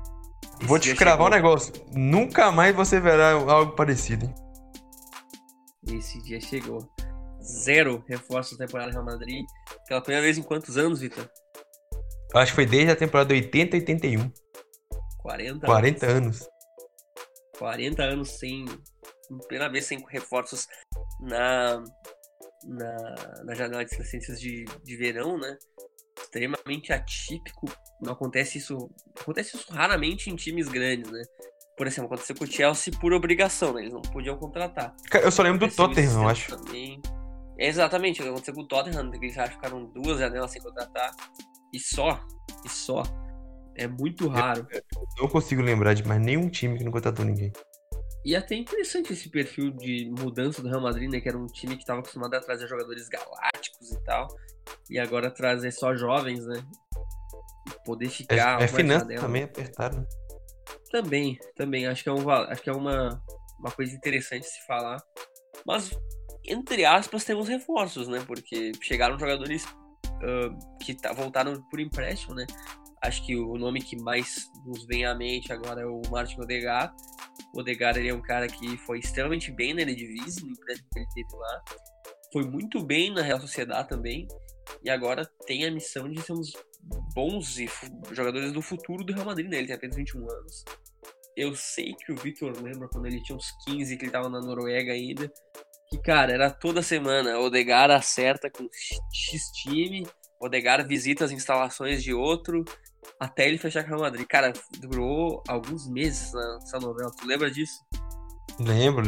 vou te cravar um negócio. Nunca mais você verá algo parecido, hein? Esse dia chegou. 0 reforços na temporada do Real Madrid. Pela primeira vez em quantos anos, Vitor? Acho que foi desde a temporada 80 e 81. 40 anos. 40 anos sem... Primeira vez sem reforços na janela de transferências de verão, né? Extremamente atípico. Não acontece isso raramente em times grandes, né? Por exemplo, aconteceu com o Chelsea por obrigação, né? Eles não podiam contratar. Eu só lembro do Tottenham, eu acho. Também. Exatamente, aconteceu com o Tottenham, que eles ficaram 2 janelas sem contratar. E só. É muito raro. Eu não consigo lembrar de mais nenhum time que não contratou ninguém. E até interessante esse perfil de mudança do Real Madrid, né? Que era um time que estava acostumado a trazer jogadores galácticos e tal. E agora trazer só jovens, né? E poder ficar... finança também apertado. Também. Acho que é uma coisa interessante se falar. Mas, entre aspas, temos reforços, né? Porque chegaram jogadores que voltaram por empréstimo, né? Acho que o nome que mais nos vem à mente agora é o Martin Odegaard. O Odegaard, ele é um cara que foi extremamente bem na Eredivisie, no empréstimo que ele teve lá. Foi muito bem na Real Sociedad também. E agora tem a missão de ser uns bons jogadores do futuro do Real Madrid, né? Ele tem apenas 21 anos. Eu sei que o Vitor lembra quando ele tinha uns 15, que ele tava na Noruega ainda. Que, cara, era toda semana. Odegaard acerta com X time. Odegaard visita as instalações de outro. Até ele fechar com o Real Madrid. Cara, durou alguns meses nessa novela. Tu lembra disso? Lembro.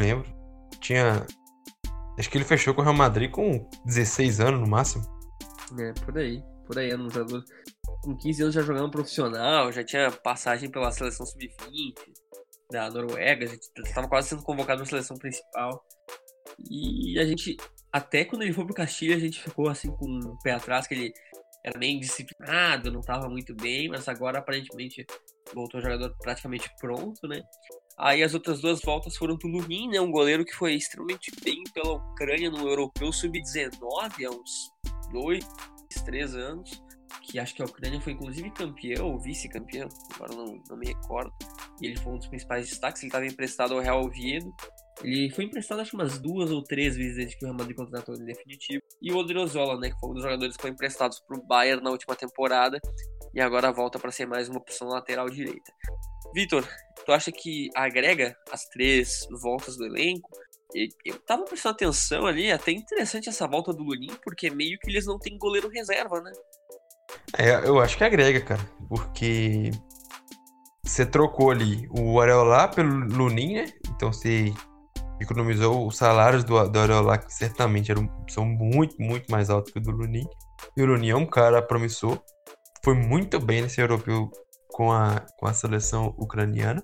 Acho que ele fechou com o Real Madrid com 16 anos no máximo. Por aí. Era um jogador com 15 anos já jogando profissional, já tinha passagem pela seleção sub-20 da Noruega, já estava quase sendo convocado na seleção principal. E a gente, até quando ele foi pro Castilho, a gente ficou assim com o pé atrás, que ele era meio indisciplinado, não estava muito bem, mas agora aparentemente voltou um jogador praticamente pronto, né? Aí as outras 2 voltas foram pro Lunin, né? Um goleiro que foi extremamente bem pela Ucrânia no Europeu Sub-19 há uns 2, 3 anos. Que acho que a Ucrânia foi inclusive campeão ou vice-campeão, agora não me recordo. E ele foi um dos principais destaques, ele estava emprestado ao Real Oviedo. Ele foi emprestado acho umas 2 ou 3 vezes desde que o Real Madrid contratou ele em definitivo. E o Odriozola, né, que foi um dos jogadores que foi emprestados para o Bayern na última temporada e agora volta para ser mais uma opção lateral direita. Vitor, tu acha que agrega as 3 voltas do elenco? Eu tava prestando atenção ali, até interessante essa volta do Lunin, porque meio que eles não têm goleiro reserva, né? Eu acho que agrega, cara, porque você trocou ali o Areola pelo Lunin, né? Então você economizou os salários do Areola, que certamente são muito, muito mais altos que o do Lunin. E o Lunin é um cara promissor, foi muito bem nesse europeu com a seleção ucraniana.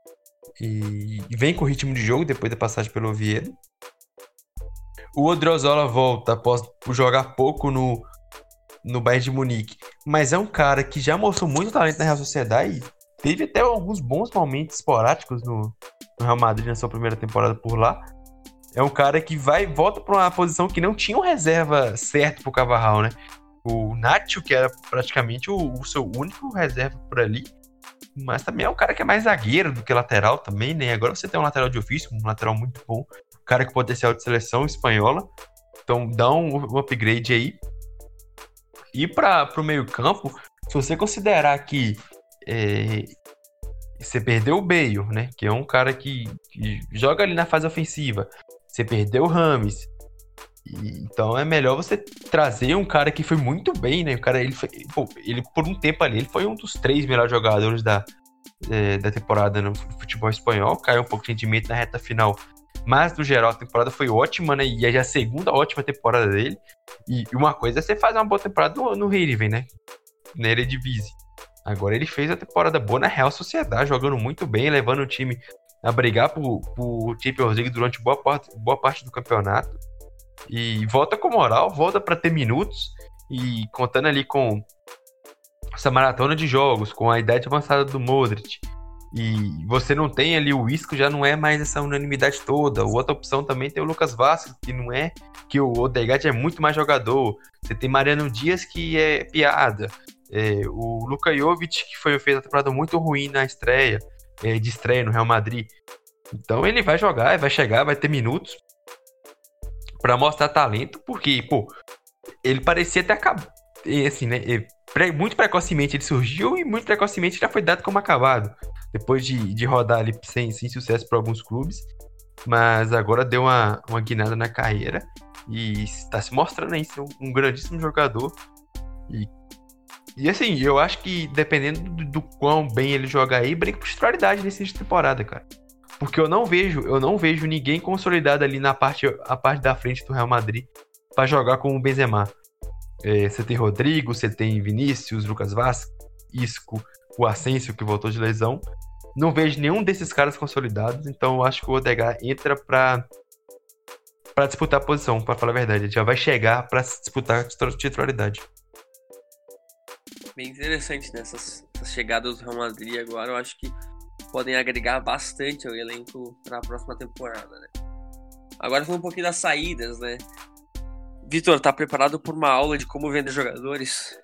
E vem com ritmo de jogo depois da passagem pelo Oviedo. O Odriozola volta após jogar pouco no Bayern de Munique, mas é um cara que já mostrou muito talento na Real Sociedad e teve até alguns bons momentos esporádicos no Real Madrid na sua primeira temporada por lá. É um cara que volta para uma posição que não tinha um reserva certo pro Carvajal, né? O Nacho, que era praticamente o seu único reserva por ali, mas também é um cara que é mais zagueiro do que lateral também, né? Agora você tem um lateral de ofício, um lateral muito bom, um cara com potencial de seleção espanhola, então dá um upgrade aí. E para o meio campo, se você considerar que você perdeu o Bale, né? Que é um cara que joga ali na fase ofensiva, você perdeu o Rames, então é melhor você trazer um cara que foi muito bem, né? O cara, ele por um tempo ali, ele foi um dos 3 melhores jogadores da temporada no futebol espanhol. Caiu um pouco de rendimento na reta final, mas no geral a temporada foi ótima, né? E é a segunda ótima temporada dele. E uma coisa é você fazer uma boa temporada no Heerenveen, né? Na Eredivisie. Agora ele fez a temporada boa na Real Sociedad, jogando muito bem, levando o time a brigar por Champions League durante boa parte do campeonato. E volta com moral, volta para ter minutos. E contando ali com essa maratona de jogos, com a idade avançada do Modric, e você não tem ali o Isco, já não é mais essa unanimidade toda. Outra opção também tem o Lucas Vázquez, que não é, que o Odegaard é muito mais jogador. Você tem Mariano Dias, que é piada. O Luka Jovic, que fez uma temporada muito ruim na estreia, de estreia no Real Madrid. Então ele vai jogar, vai chegar, vai ter minutos. pra mostrar talento, porque, pô, ele parecia até acabar, assim, né, muito precocemente ele surgiu e muito precocemente já foi dado como acabado, depois de rodar ali sem sucesso para alguns clubes, mas agora deu uma guinada na carreira e está se mostrando aí ser um grandíssimo jogador. E assim, eu acho que dependendo do quão bem ele jogar aí, briga por titularidade nesse início de temporada, cara. Porque eu não vejo ninguém consolidado ali a parte da frente do Real Madrid pra jogar com o Benzema. Você tem Rodrigo, você tem Vinícius, Lucas Vazquez, Isco, o Asensio, que voltou de lesão. Não vejo nenhum desses caras consolidados, então eu acho que o Odegaard entra pra disputar a posição, pra falar a verdade. Ele já vai chegar pra disputar a titularidade. Bem interessante, né? Essas chegadas do Real Madrid agora, eu acho que podem agregar bastante ao elenco para a próxima temporada, né? Agora falando um pouquinho das saídas, né? Vitor, tá preparado por uma aula de como vender jogadores?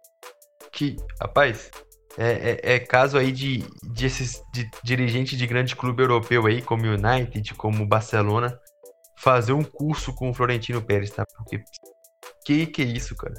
Rapaz, é caso aí de dirigente de grande clube europeu aí, como o United, como o Barcelona, fazer um curso com o Florentino Pérez, tá? Porque que é isso, cara?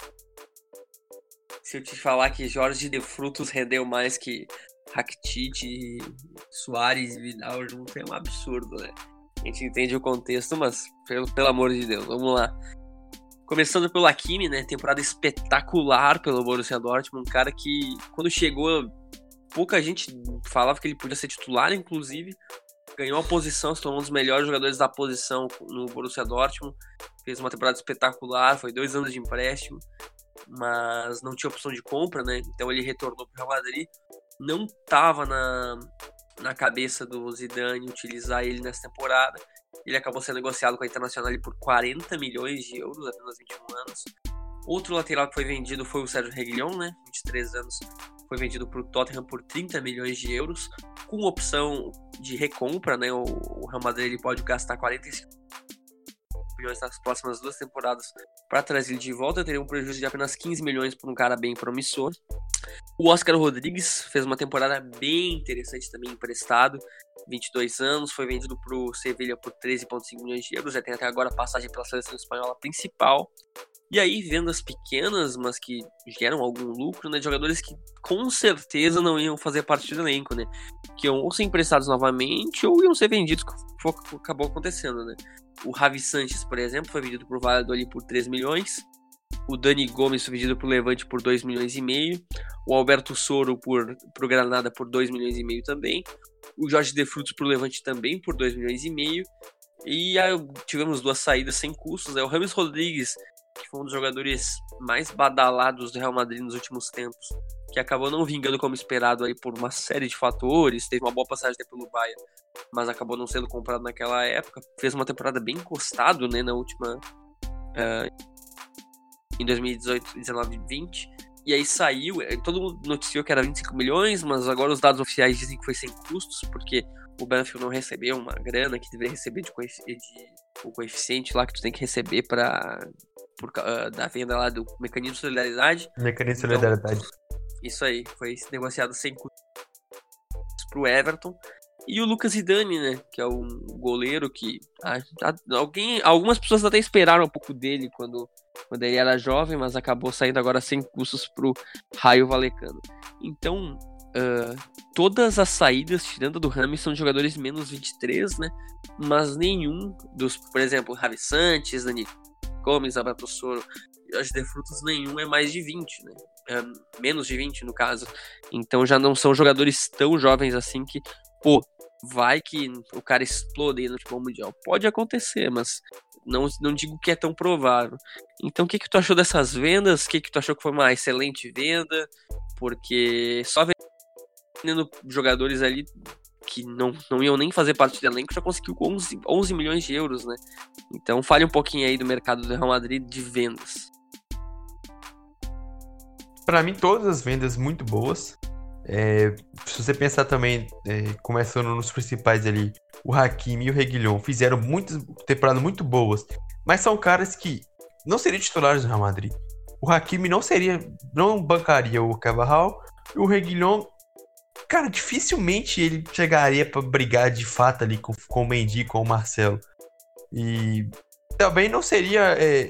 Se eu te falar que Jorge de Frutos rendeu mais que Rakitic, Suárez e Vidal junto, é um absurdo, né? A gente entende o contexto, mas pelo amor de Deus, vamos lá. Começando pelo Hakimi, né? Temporada espetacular pelo Borussia Dortmund, um cara que quando chegou, pouca gente falava que ele podia ser titular, inclusive. Ganhou a posição, se tornou um dos melhores jogadores da posição no Borussia Dortmund. Fez uma temporada espetacular, foi 2 anos de empréstimo, mas não tinha opção de compra, né? Então ele retornou para o Real Madrid. Não estava na cabeça do Zidane utilizar ele nessa temporada. Ele acabou sendo negociado com a Internacional por 40 milhões de euros, apenas 21 anos. Outro lateral que foi vendido foi o Sérgio Reguilhón, né? 23 anos, foi vendido para o Tottenham por 30 milhões de euros, com opção de recompra, né? O Real Madrid ele pode gastar 45 milhões nas próximas 2 temporadas para trazer ele de volta. Teria um prejuízo de apenas 15 milhões por um cara bem promissor. O Óscar Rodrigues fez uma temporada bem interessante também, emprestado, 22 anos, foi vendido para o Sevilla por 13,5 milhões de euros, já tem até agora passagem pela seleção espanhola principal. E aí, vendas pequenas, mas que geram algum lucro, né? De jogadores que com certeza não iam fazer parte do elenco, né? Que iam ou ser emprestados novamente ou iam ser vendidos, que foi o que acabou acontecendo, né? O Javi Sanches, por exemplo, foi vendido para o Valladolid por 3 milhões. O Dani Gomes foi vendido para o Levante por 2 milhões e meio. O Alberto Soro para o Granada por 2 milhões e meio também. O Jorge de Frutos para o Levante também por 2 milhões e meio. E aí tivemos 2 saídas sem custos, né? O James Rodrigues, que foi um dos jogadores mais badalados do Real Madrid nos últimos tempos, que acabou não vingando como esperado aí por uma série de fatores, teve uma boa passagem pelo Bayern, mas acabou não sendo comprado naquela época, fez uma temporada bem encostado, né, na última, em 2018, 19 e 20, e aí saiu, todo mundo noticiou que era 25 milhões, mas agora os dados oficiais dizem que foi sem custos, porque o Banfield não recebeu uma grana que deveria receber o coeficiente lá que tu tem que receber da venda lá do Mecanismo de Solidariedade. Mecanismo de Solidariedade. Isso aí, foi negociado sem custos pro Everton. E o Lucas Zidane, né, que é um goleiro que algumas pessoas até esperaram um pouco dele quando ele era jovem, mas acabou saindo agora sem custos pro Rayo Vallecano. Então, todas as saídas, tirando do Rames, são de jogadores menos 23, né, mas nenhum dos, por exemplo, Javi Sanches, Dani Gomes, Alberto Soro, Jorge de Frutos, nenhum é mais de 20, né, menos de 20 no caso. Então já não são jogadores tão jovens assim que, pô, vai que o cara explode aí no futebol mundial. Pode acontecer, mas não digo que é tão provável. Então o que tu achou dessas vendas? O que tu achou que foi uma excelente venda? Porque só vendendo jogadores ali que não iam nem fazer parte do elenco já conseguiu 11 milhões de euros, né? Então fale um pouquinho aí do mercado do Real Madrid de vendas. Para mim, todas as vendas muito boas. Se você pensar também, começando nos principais ali, o Hakimi e o Reguilhón fizeram muitas temporadas muito boas, mas são caras que não seriam titulares do Real Madrid. O Hakimi não bancaria o Carvajal, e o Reguilhón, cara, dificilmente ele chegaria para brigar de fato ali com o Mendy, com o Marcelo. E também não seria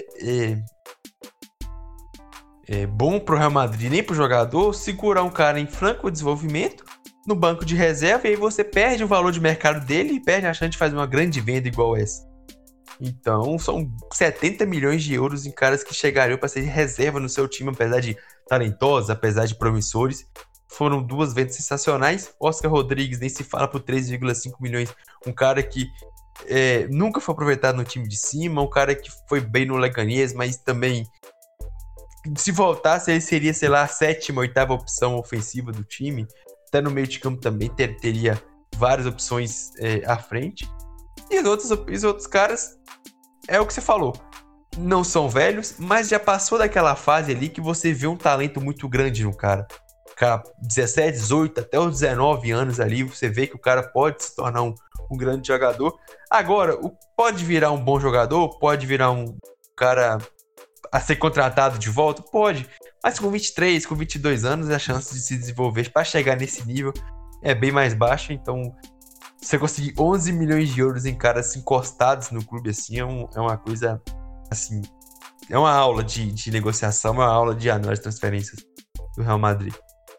bom pro Real Madrid nem pro jogador segurar um cara em franco desenvolvimento no banco de reserva, e aí você perde o valor de mercado dele e perde a chance de fazer uma grande venda igual essa. Então, são 70 milhões de euros em caras que chegariam para ser reserva no seu time, apesar de talentosos, apesar de promissores. Foram 2 vendas sensacionais. Oscar Rodrigues nem se fala por 3,5 milhões. Um cara que nunca foi aproveitado no time de cima, um cara que foi bem no Leganés, mas também, se voltasse, ele seria, sei lá, a 7ª, 8ª opção ofensiva do time. Até no meio de campo também teria várias opções à frente. E os outros caras, é o que você falou, não são velhos, mas já passou daquela fase ali que você vê um talento muito grande no cara. Cara, 17, 18, até os 19 anos ali, você vê que o cara pode se tornar um grande jogador. Agora, pode virar um bom jogador, pode virar um cara a ser contratado de volta? Pode. Mas com 23, com 22 anos, a chance de se desenvolver para chegar nesse nível é bem mais baixa. Então, você conseguir 11 milhões de euros em caras encostados no clube assim é uma coisa, assim, é uma aula de negociação, uma aula de análise de transferências do Real Madrid.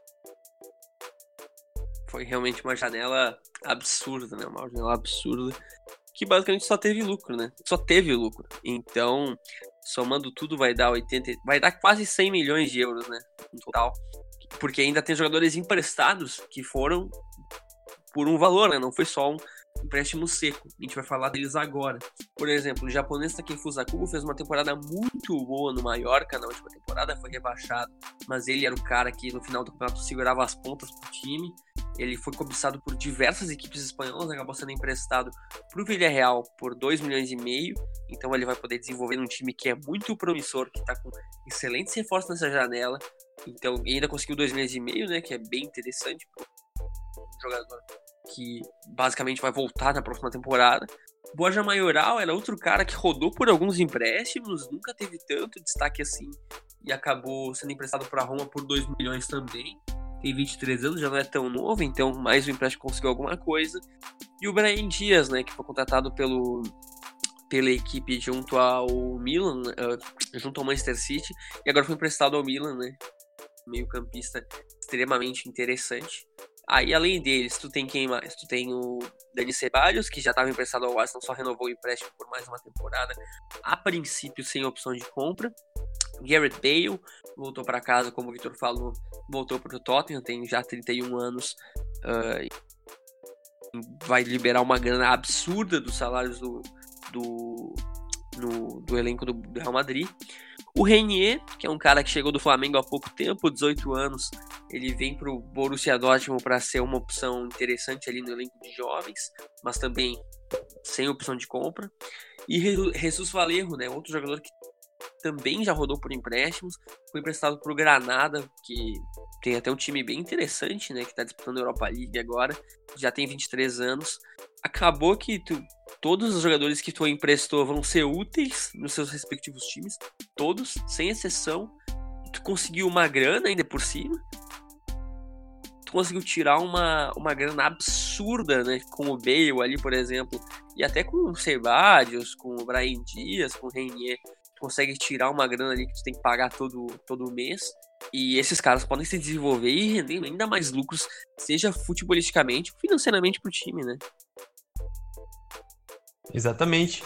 Foi realmente uma janela absurda, né? Uma janela absurda que basicamente só teve lucro, né? Só teve lucro. Então, somando tudo, vai dar quase 100 milhões de euros, né? No total. Porque ainda tem jogadores emprestados que foram por um valor, né? Não foi só um empréstimo seco. A gente vai falar deles agora. Por exemplo, o japonês Takefusa Kubo fez uma temporada muito boa no Mallorca. Na última temporada foi rebaixado, mas ele era o cara que no final do campeonato segurava as pontas pro time. Ele foi cobiçado por diversas equipes espanholas, acabou sendo emprestado pro Villarreal por 2,5 milhões. Então ele vai poder desenvolver um time que é muito promissor, que tá com excelentes reforços nessa janela. Então, e ainda conseguiu 2,5 milhões, né? Que é bem interessante para um jogador que basicamente vai voltar na próxima temporada. Borja Mayoral era outro cara que rodou por alguns empréstimos, nunca teve tanto destaque assim e acabou sendo emprestado para Roma por 2 milhões também. Tem 23 anos, já não é tão novo, então mais um empréstimo conseguiu alguma coisa. E o Brahim Dias, né, que foi contratado pela equipe junto ao Milan, junto ao Manchester City, e agora foi emprestado ao Milan, né, meio campista extremamente interessante. Aí, além deles, tu tem quem mais? Tu tem o Dani Ceballos, que já estava emprestado ao Arsenal, só renovou o empréstimo por mais uma temporada, a princípio sem opção de compra. Gareth Bale voltou para casa, como o Vitor falou, voltou para o Tottenham, tem já 31 anos, vai liberar uma grana absurda dos salários do elenco do Real Madrid. O Renier, que é um cara que chegou do Flamengo há pouco tempo, 18 anos, ele vem para o Borussia Dortmund para ser uma opção interessante ali no elenco de jovens, mas também sem opção de compra. E Jesus Vallejo, né, outro jogador que também já rodou por empréstimos, foi emprestado para o Granada, que tem até um time bem interessante, né, que está disputando a Europa League agora, já tem 23 anos. Acabou que todos os jogadores que tu emprestou vão ser úteis nos seus respectivos times, todos, sem exceção. Tu conseguiu uma grana ainda por cima, tu conseguiu tirar uma grana absurda, né, com o Bale ali, por exemplo, e até com o Ceballos, com o Brahim Dias, com o Renier, tu consegue tirar uma grana ali que tu tem que pagar todo mês. E esses caras podem se desenvolver e render ainda mais lucros, seja futebolisticamente ou financeiramente pro time, né? Exatamente.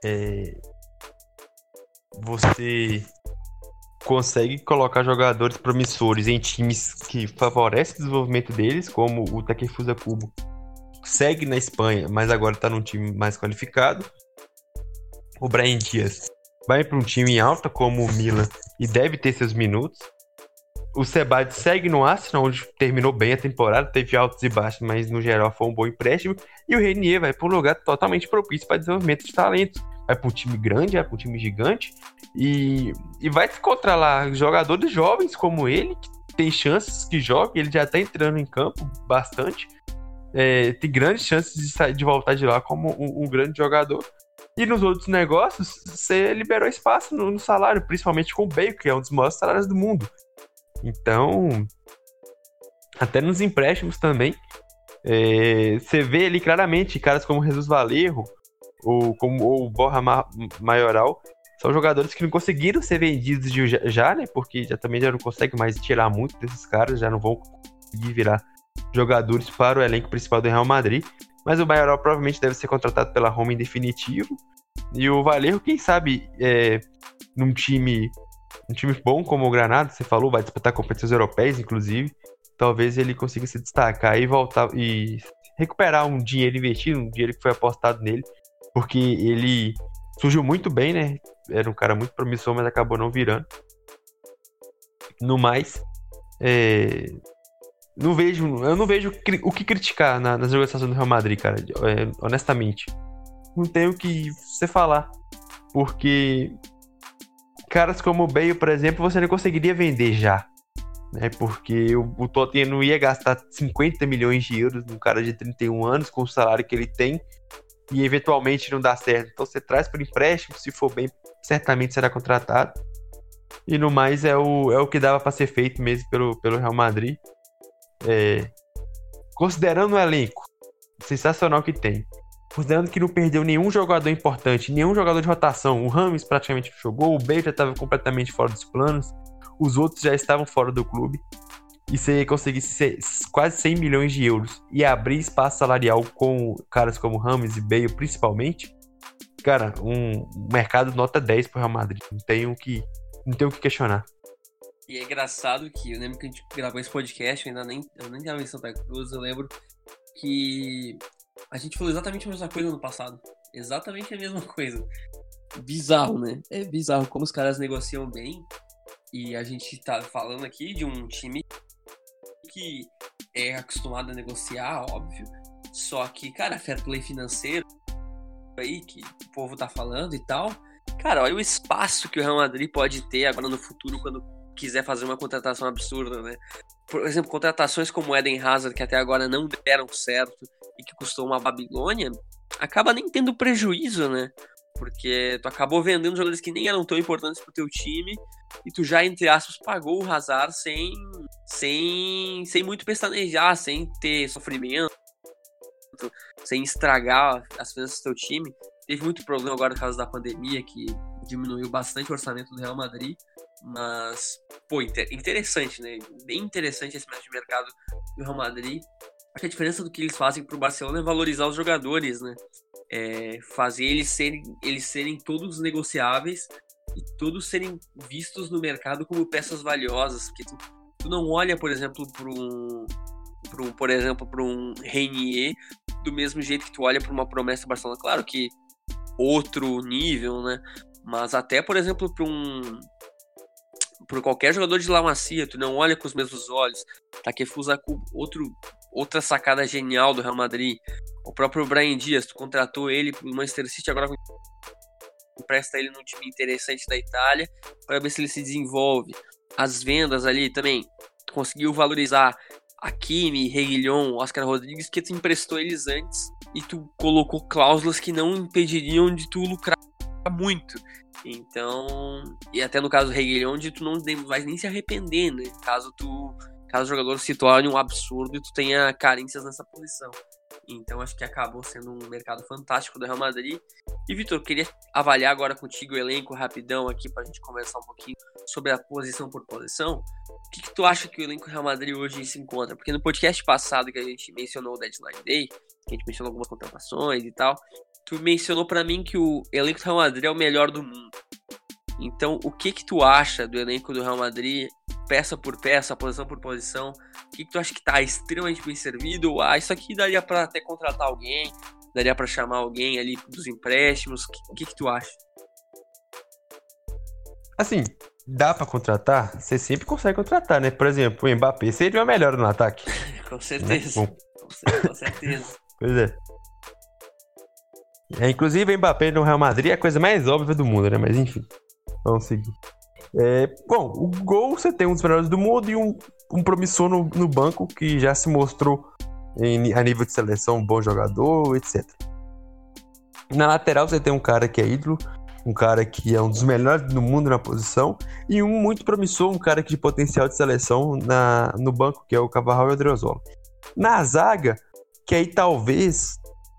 Você consegue colocar jogadores promissores em times que favorecem o desenvolvimento deles, como o Takefusa Kubo. Segue na Espanha, mas agora está num time mais qualificado. O Brahim Dias vai para um time em alta, como o Milan, e deve ter seus minutos. O Ceballos segue no Arsenal, onde terminou bem a temporada, teve altos e baixos, mas no geral foi um bom empréstimo. E o Renier vai para um lugar totalmente propício para desenvolvimento de talentos. Vai para um time grande, vai para um time gigante, e vai encontrar lá jogadores jovens como ele, que tem chances que joguem, ele já está entrando em campo bastante. Tem grandes chances de voltar de lá como um grande jogador. E nos outros negócios, você liberou espaço no salário, principalmente com o Bale, que é um dos maiores salários do mundo. Então, até nos empréstimos também, você vê ali claramente caras como Jesus Vallejo, ou o Borja Mayoral, são jogadores que não conseguiram ser vendidos já, né? Porque também já não consegue mais tirar muito desses caras, já não vão conseguir virar jogadores para o elenco principal do Real Madrid. Mas o Mayoral provavelmente deve ser contratado pela Roma em definitivo. E o Vallejo, quem sabe, num time bom como o Granada, você falou, vai disputar competições europeias, inclusive. Talvez ele consiga se destacar e voltar e recuperar um dinheiro investido, um dinheiro que foi apostado nele. Porque ele surgiu muito bem, né? Era um cara muito promissor, mas acabou não virando. No mais, eu não vejo o que criticar nas negociações do Real Madrid, cara. Honestamente. Não tem o que você falar. Porque caras como o Bale, por exemplo, você não conseguiria vender já. Né? Porque o Tottenham não ia gastar 50 milhões de euros num cara de 31 anos com o salário que ele tem e eventualmente não dá certo. Então você traz por empréstimo, se for bem, certamente será contratado. E no mais é o que dava para ser feito mesmo pelo Real Madrid. Considerando o elenco sensacional que tem, considerando que não perdeu nenhum jogador importante, nenhum jogador de rotação, o Rames praticamente jogou, o Bale já estava completamente fora dos planos, os outros já estavam fora do clube, e você conseguisse quase 100 milhões de euros e abrir espaço salarial com caras como Rames e Bale principalmente, cara, um mercado nota 10 pro Real Madrid, não tem o que questionar. E é engraçado que eu lembro que a gente gravou esse podcast, eu nem estava em Santa Cruz, eu lembro que a gente falou exatamente a mesma coisa no passado. Exatamente a mesma coisa. Bizarro, né? É bizarro como os caras negociam bem. E a gente tá falando aqui de um time que é acostumado a negociar, óbvio. Só que, cara, fair play financeiro aí, que o povo tá falando e tal. Cara, olha o espaço que o Real Madrid pode ter agora no futuro quando quiser fazer uma contratação absurda, né? Por exemplo, contratações como o Eden Hazard, que até agora não deram certo e que custou uma Babilônia, acaba nem tendo prejuízo, né? Porque tu acabou vendendo jogadores que nem eram tão importantes pro teu time e tu já, entre aspas, pagou o Hazard sem muito pestanejar, sem ter sofrimento, sem estragar as finanças do teu time. Teve muito problema agora por causa da pandemia, que diminuiu bastante o orçamento do Real Madrid. Mas, pô, interessante, né? Bem interessante esse match de mercado do Real Madrid. Acho que a diferença do que eles fazem pro Barcelona é valorizar os jogadores, né? Fazer eles serem todos negociáveis e todos serem vistos no mercado como peças valiosas. Porque tu não olha, por exemplo, para um Reinier do mesmo jeito que tu olha para uma promessa do Barcelona. Claro que outro nível, né? Mas até, por exemplo, por qualquer jogador de La Masia, tu não olha com os mesmos olhos. Takefusa, outra sacada genial do Real Madrid. O próprio Brahim Dias, tu contratou ele pro Manchester City, agora empresta ele num time interessante da Itália para ver se ele se desenvolve. As vendas ali também, tu conseguiu valorizar Hakimi, Reguilhon, Oscar Rodrigues, que tu emprestou eles antes e tu colocou cláusulas que não impediriam de tu lucrar muito. Então, e até no caso do Reguilhon, onde tu não vai nem se arrepender, né? Caso o jogador se torne um absurdo e tu tenha carências nessa posição. Então, acho que acabou sendo um mercado fantástico do Real Madrid. E, Vitor, eu queria avaliar agora contigo o elenco rapidão aqui pra gente conversar um pouquinho sobre a posição por posição. O que tu acha que o elenco do Real Madrid hoje se encontra? Porque no podcast passado que a gente mencionou o Deadline Day, que a gente mencionou algumas contratações e tal, tu mencionou pra mim que o elenco do Real Madrid é o melhor do mundo. Então, o que tu acha do elenco do Real Madrid, peça por peça, posição por posição? O que tu acha que tá extremamente bem servido? Isso aqui daria pra até contratar alguém, daria pra chamar alguém ali dos empréstimos? O que tu acha? Assim, dá pra contratar? Você sempre consegue contratar, né? Por exemplo, o Mbappé seria o melhor no ataque. Com certeza. Né? Com certeza. Pois é. Inclusive, o Mbappé no Real Madrid é a coisa mais óbvia do mundo, né? Mas enfim, vamos seguir. Bom, o gol você tem um dos melhores do mundo e um promissor no banco que já se mostrou a nível de seleção um bom jogador, etc. Na lateral você tem um cara que é ídolo, um cara que é um dos melhores do mundo na posição e um muito promissor, um cara que de potencial de seleção no banco, que é o Carvajal e o Odriozola. Na zaga, que aí talvez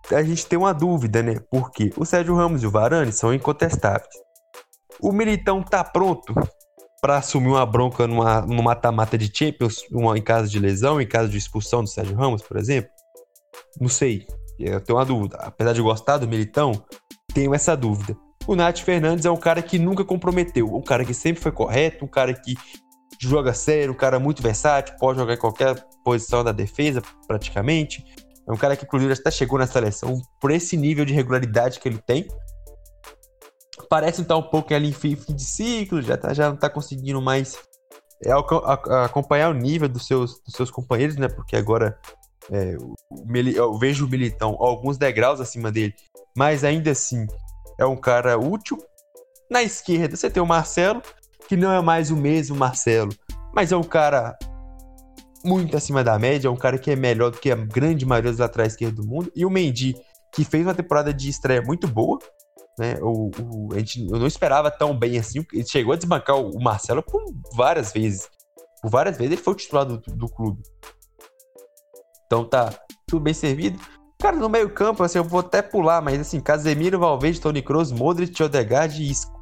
a gente tem uma dúvida, né? Porque o Sérgio Ramos e o Varane são incontestáveis. O Militão tá pronto para assumir uma bronca no mata-mata de Champions, em caso de lesão, em caso de expulsão do Sérgio Ramos, por exemplo? Não sei. Eu tenho uma dúvida. Apesar de gostar do Militão, tenho essa dúvida. O Nath Fernandes é um cara que nunca comprometeu. Um cara que sempre foi correto, um cara que joga sério, um cara muito versátil, pode jogar em qualquer posição da defesa, praticamente. É um cara que, inclusive, até chegou na seleção por esse nível de regularidade que ele tem. Parece estar um pouco ali em fim de ciclo, já não está conseguindo mais acompanhar o nível dos seus companheiros, né? Porque agora eu vejo o Militão alguns degraus acima dele, mas ainda assim é um cara útil. Na esquerda você tem o Marcelo, que não é mais o mesmo Marcelo, mas é um cara muito acima da média, é um cara que é melhor do que a grande maioria dos laterais esquerdos do mundo. E o Mendy, que fez uma temporada de estreia muito boa, né? Eu não esperava tão bem assim. Ele chegou a desbancar o Marcelo por várias vezes. Por várias vezes ele foi o titular do clube. Então tá tudo bem servido. Cara, no meio campo, assim, eu vou até pular, mas assim, Casemiro, Valverde, Toni Kroos, Modric, Odegaard e Isco.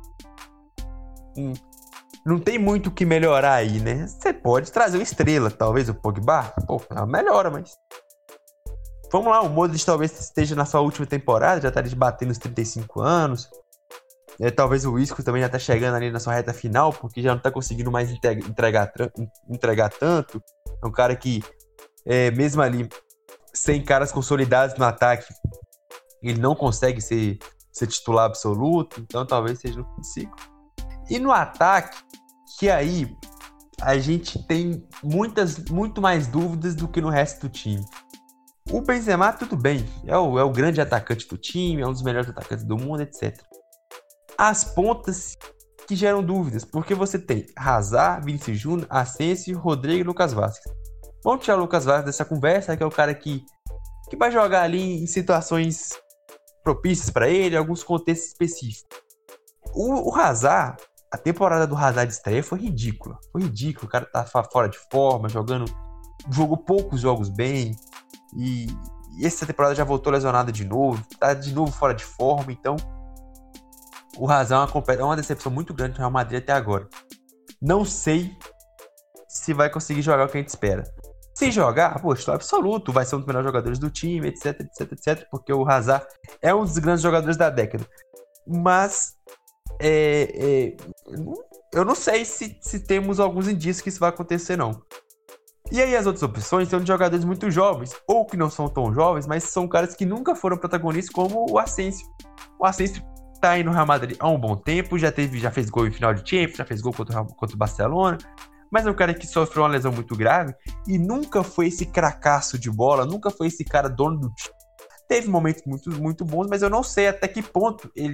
Não tem muito o que melhorar aí, né? Você pode trazer uma estrela, talvez o Pogba. Pô, é uma melhora, mas... Vamos lá, o Modric talvez esteja na sua última temporada, já tá batendo os 35 anos. Talvez o Isco também já tá chegando ali na sua reta final, porque já não tá conseguindo mais entregar tanto. É um cara que, mesmo ali, sem caras consolidados no ataque, ele não consegue ser titular absoluto, então talvez seja no fim de ciclo. E no ataque, que aí a gente tem muito mais dúvidas do que no resto do time. O Benzema, tudo bem, é o grande atacante do time, é um dos melhores atacantes do mundo, etc. As pontas que geram dúvidas, porque você tem Hazard, Vinícius Júnior, Asensio, Rodrigo e Lucas Vázquez. Vamos tirar o Lucas Vázquez dessa conversa, que é o cara que vai jogar ali em situações propícias para ele, alguns contextos específicos. O Hazard, a temporada do Hazard de estreia foi ridícula. Foi ridículo, o cara tá fora de forma, jogou poucos jogos bem. E essa temporada já voltou lesionado de novo, tá de novo fora de forma, então o Hazard é uma decepção muito grande do Real Madrid até agora. Não sei se vai conseguir jogar o que a gente espera. Se jogar, poxa, absoluto, vai ser um dos melhores jogadores do time, etc, etc, etc, porque o Hazard é um dos grandes jogadores da década. Mas eu não sei se temos alguns indícios que isso vai acontecer, não. E aí as outras opções são de jogadores muito jovens, ou que não são tão jovens, mas são caras que nunca foram protagonistas, como o Asensio. O Asensio tá aí no Real Madrid há um bom tempo, já fez gol em final de Champions, já fez gol contra o Barcelona, mas é um cara que sofreu uma lesão muito grave e nunca foi esse cracaço de bola, nunca foi esse cara dono do time. Teve momentos muito, muito bons, mas eu não sei até que ponto ele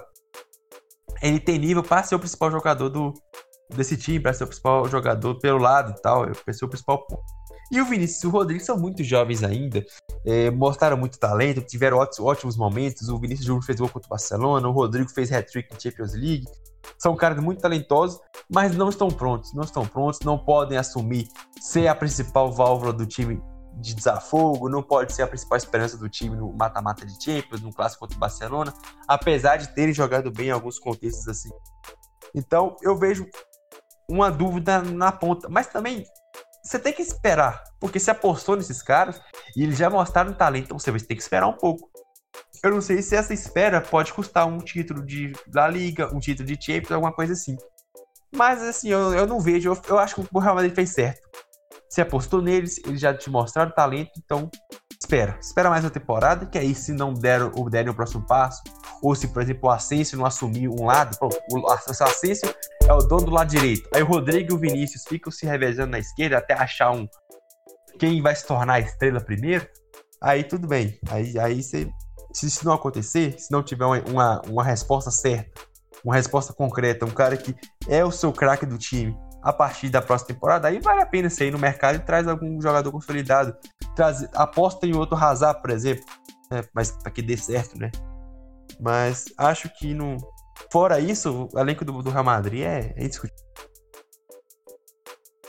tem nível para ser o principal jogador desse time, para ser o principal jogador pelo lado e tal, para ser o principal ponto. E o Vinícius e o Rodrigo são muito jovens ainda, mostraram muito talento, tiveram ótimos momentos. O Vinícius Júnior fez gol contra o Barcelona, o Rodrigo fez hat-trick na Champions League. São caras muito talentosos, mas não estão prontos, não podem assumir ser a principal válvula do time de desafogo, não pode ser a principal esperança do time no mata-mata de Champions, no clássico contra o Barcelona, apesar de terem jogado bem em alguns contextos assim. Então eu vejo uma dúvida na ponta, mas também você tem que esperar, porque você apostou nesses caras e eles já mostraram talento, então você vai ter que esperar um pouco. Eu não sei se essa espera pode custar um título da Liga, um título de Champions, alguma coisa assim. Mas assim, eu não vejo, eu acho que o Real Madrid fez certo. Você apostou neles, eles já te mostraram talento, então espera mais uma temporada, que aí se não derem o próximo passo, ou se, por exemplo, o Asensio não assumir um lado, o Asensio é o dono do lado direito, aí o Rodrigo e o Vinícius ficam se revezando na esquerda até achar quem vai se tornar a estrela primeiro, aí tudo bem, aí se isso não acontecer, se não tiver uma resposta certa, uma resposta concreta, um cara que é o seu craque do time a partir da próxima temporada, aí vale a pena você ir no mercado e traz algum jogador consolidado, aposta em outro Hazard, por exemplo, né? Mas para que dê certo, né? Mas acho que fora isso, o elenco do Real Madrid é indiscutível.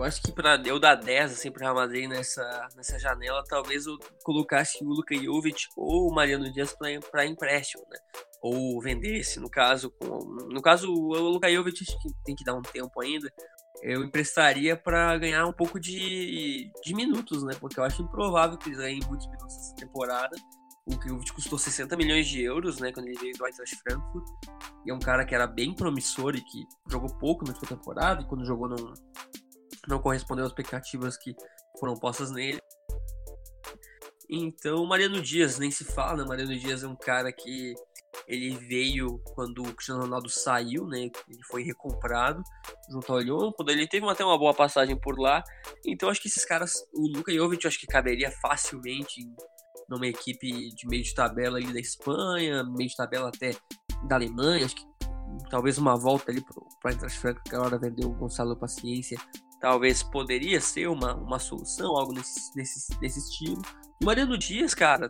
acho que pra eu dar 10 assim, pro Real Madrid nessa janela, talvez eu colocasse o Luka Jovic ou o Mariano Dias pra empréstimo, né? Ou vendesse, no caso, o Luka Jovic acho que tem que dar um tempo ainda. Eu emprestaria para ganhar um pouco de minutos, né? Porque eu acho improvável que eles ganhem muitos minutos essa temporada. O Jovic custou 60 milhões de euros, né? Quando ele veio do Eintracht Frankfurt. E é um cara que era bem promissor e que jogou pouco na sua temporada. E quando jogou não correspondeu às expectativas que foram postas nele. Então, o Mariano Dias, nem se fala, né? O Mariano Dias é um cara que ele veio quando o Cristiano Ronaldo saiu, né? Ele foi recomprado junto ao Lyon, quando ele teve até uma boa passagem por lá. Então, acho que esses caras, o Luka Jovic, eu acho que caberia facilmente numa equipe de meio de tabela ali da Espanha, meio de tabela até da Alemanha. Acho que talvez uma volta ali para Eintracht Frankfurt, que agora vendeu o Gonçalo Paciência, talvez poderia ser uma solução, algo nesse estilo. E o Mariano Dias, cara,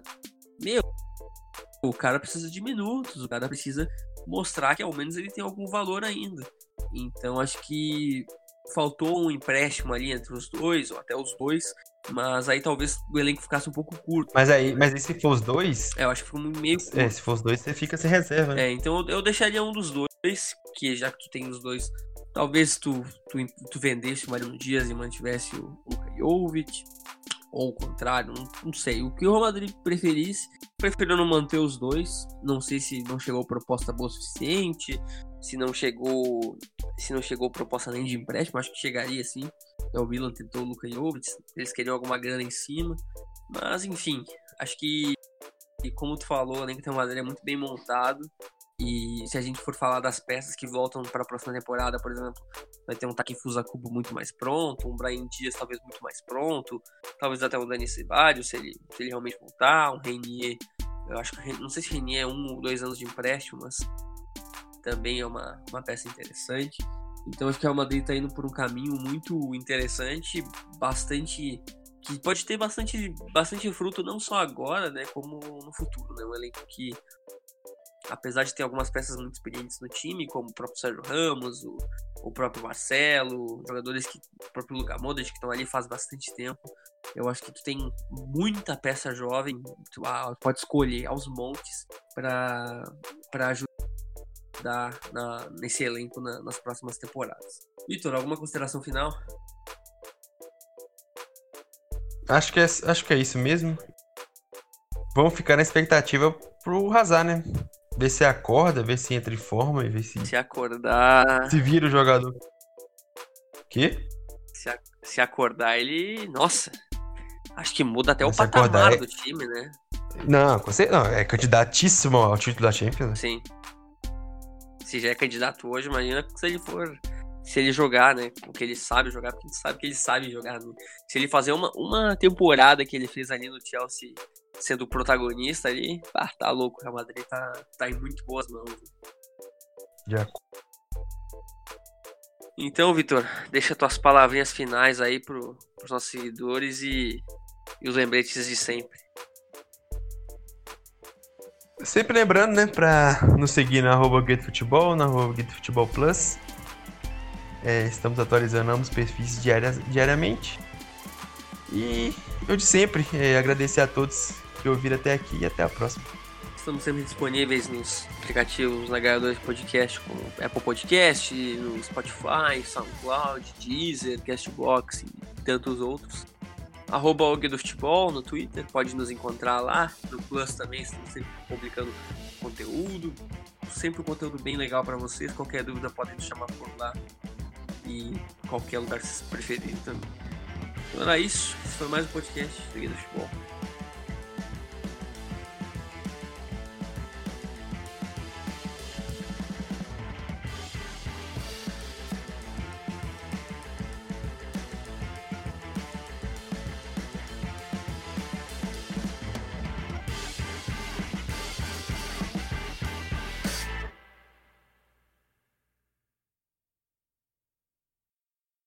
o cara precisa de minutos, o cara precisa mostrar que ao menos ele tem algum valor ainda. Então acho que faltou um empréstimo ali entre os dois, ou até os dois, mas aí talvez o elenco ficasse um pouco curto. Mas aí se for os dois... eu acho que foi meio curto. Se for os dois, você fica sem reserva, né? Então eu deixaria um dos dois, que já que tu tem os dois, talvez tu vendesse o Mariano Dias e mantivesse o Luka Jovic, ou o contrário, não sei. O que o Real Madrid preferisse, preferiu não manter os dois. Não sei se não chegou proposta boa o suficiente, se não chegou proposta nem de empréstimo, acho que chegaria sim. O Milan tentou o Luka Jovic, eles queriam alguma grana em cima, mas enfim, acho que como tu falou, né, que o Real Madrid é muito bem montado. E se a gente for falar das peças que voltam para a próxima temporada, por exemplo, vai ter um Takefusa Kubo muito mais pronto, um Brahim Dias talvez muito mais pronto, talvez até o Dani Ceballos, se ele realmente voltar, um Reinier, eu acho que, não sei se Reinier é 1 ou 2 anos de empréstimo, mas também é uma peça interessante. Então acho que o Real Madrid está indo por um caminho muito interessante, que pode ter bastante fruto, não só agora, né, como no futuro, né, um elenco que, apesar de ter algumas peças muito experientes no time, como o próprio Sérgio Ramos, o próprio Marcelo, jogadores o próprio Luka Modric, que estão ali faz bastante tempo, eu acho que tu tem muita peça jovem, tu pode escolher aos montes para ajudar nesse elenco nas próximas temporadas. Vitor, alguma consideração final? Acho que é isso mesmo. Vamos ficar na expectativa pro Hazard, né? Ver se acorda, ver se entra em forma e ver se acordar. Se vira o jogador. Quê? Se acordar, ele. Nossa! Acho que muda até o patamar do time, né? Não, é candidatíssimo ao título da Champions. Sim. Se já é candidato hoje, imagina se ele jogar, né? O que ele sabe jogar, porque a gente sabe que ele sabe jogar, né? Se ele fazer uma temporada que ele fez ali no Chelsea, sendo o protagonista ali, tá louco, o Real Madrid tá em muito boas mãos. Já. Então, Vitor, deixa tuas palavrinhas finais aí pros nossos seguidores e os lembretes de sempre. Sempre lembrando, né, pra nos seguir na @GuetoFutebol, na @GuetoFutebolPlus. Estamos atualizando ambos perfis diariamente. E eu de sempre agradecer a todos que ouviram até aqui e até a próxima. Estamos sempre disponíveis nos aplicativos agregadores de podcast, como Apple Podcast, no Spotify, SoundCloud, Deezer, Castbox e tantos outros. @OGuedoFutebol no Twitter, pode nos encontrar lá. No Plus também estamos sempre publicando conteúdo, sempre um conteúdo bem legal para vocês. Qualquer dúvida podem nos chamar por lá e qualquer lugar que vocês preferirem também. Então era isso, esse foi mais um podcast do Guia do Futebol.